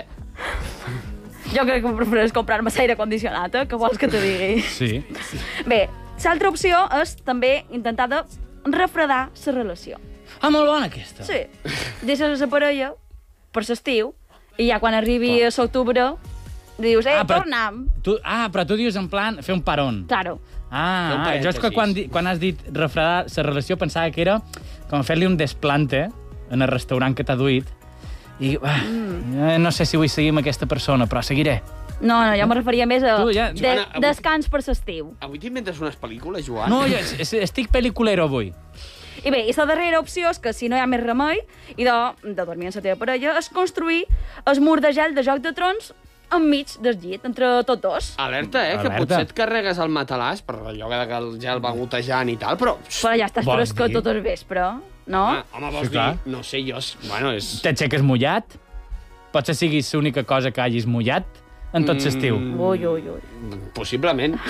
Jo crec que prefereix comprar-me aire condicionat, que vols que te digui. Sí. Bé, l'altra opció és també intentar de refredar la relació. Molt bona aquesta. Sí. Deixes la parella per l'estiu, i ja quan arribi a l'octubre dius, tornam. Però tu dius en plan fer un parón. Claro. Jo és que quan has dit refredar la relació pensava que era com fer-li un desplante en el restaurant que t'ha duit i no sé si vull seguir amb aquesta persona, però seguiré. No, jo me referia més a descans per l'estiu. Avui t'inventes unes pel·lícules, Joan? No, jo estic pel·liculero avui. I bé, i la darrera opció és que si no hi ha més remei i de dormir amb la teva parella és construir el mur de gel de Joc de Trons enmig del llit, entre tots dos. Alerta, que potser et carregues el matalàs per allò que el gel va gotejant i tal, però... Però ja estàs frescot tot el vespre, no? Home, vols dir? No sé, Bueno, és... T'aixeques mullat? Potser siguis l'única cosa que hagis mullat en tot l'estiu. Ui. Possiblement.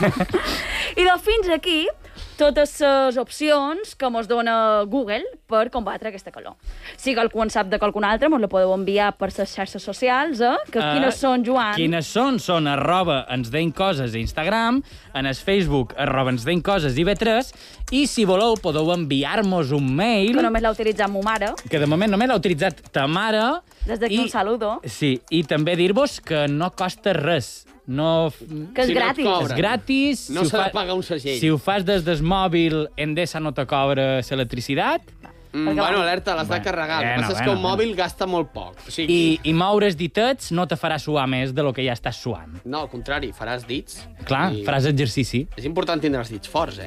I doncs fins aquí totes les opcions que mos dona Google per combatre aquesta calor. Si algú en sap de qualcuna altra, mos la podeu enviar per les xarxes socials, que quines són, Joan? Quines són? Són @ensdeimcoses a Instagram, en el Facebook @ensdeimcoses IB3, i si voleu podeu enviar-nos un mail... Que només l'ha utilitzat ma mare. Que de moment només l'ha utilitzat ta mare. Des d'aquí un saludo. Sí, i també dir-vos que no costa res. Que és gratis. És gratis. No s'ha de pagar un segell. Si ho fas des del mòbil, Endesa no te cobra l'electricitat. Bueno, alerta, l'has de carregar. El que passa és que un mòbil gasta molt poc. I moure's ditets no te farà suar més de lo que ja estàs suant. No, al contrari, faràs dits. Clar, faràs exercici. És important tindre els dits forts,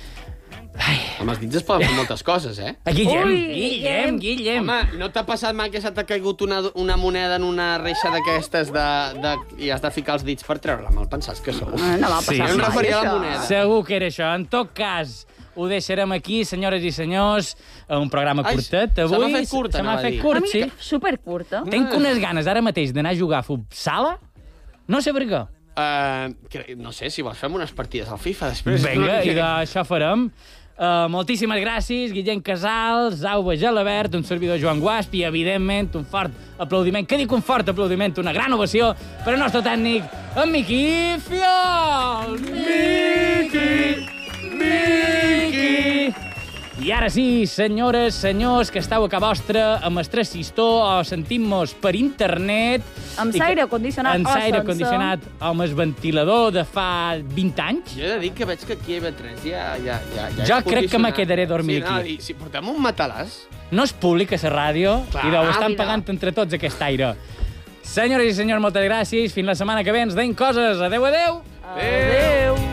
Amb els dits es poden fer moltes coses, Guillem. Home, no t'ha passat mai que s'ha caigut una moneda en una reixa d'aquestes i has de ficar els dits per treure-la? Mal pensats que sou. No m'ha passat mai, em referia a la moneda. Segur que era això. En tot cas, ho deixarem aquí, senyores i senyors, un programa curtet. Se m'ha fet curt, Se m'ha fet curt, sí. Supercurta. Tinc unes ganes ara mateix d'anar a jugar a futsala No sé per què. No sé, si vols fem unes partides al FIFA després. Vinga, i d'això farem. Moltíssimes gràcies, Guillem Casals, Auba Gelabert, un servidor Joan Guasp i, evidentment, un fort aplaudiment. Què dic un fort aplaudiment? Una gran ovació per al nostre tècnic, en Miqui Fiol! Miqui! I ara sí, senyores, senyors, que esteu a casa vostra amb el transistor o sentint-nos per internet. Amb l'aire condicionat o sense. Amb l'aire condicionat o amb el ventilador de fa 20 anys. Jo he de dir que veig que aquí a IB3 ja jo crec que me quedaré a dormir aquí. Si portem un matalàs... No és públic a la ràdio i ho estan pagant entre tots aquest aire. Senyores i senyors, moltes gràcies. Fins la setmana que ve ens deim coses. Adéu, adéu. Adéu.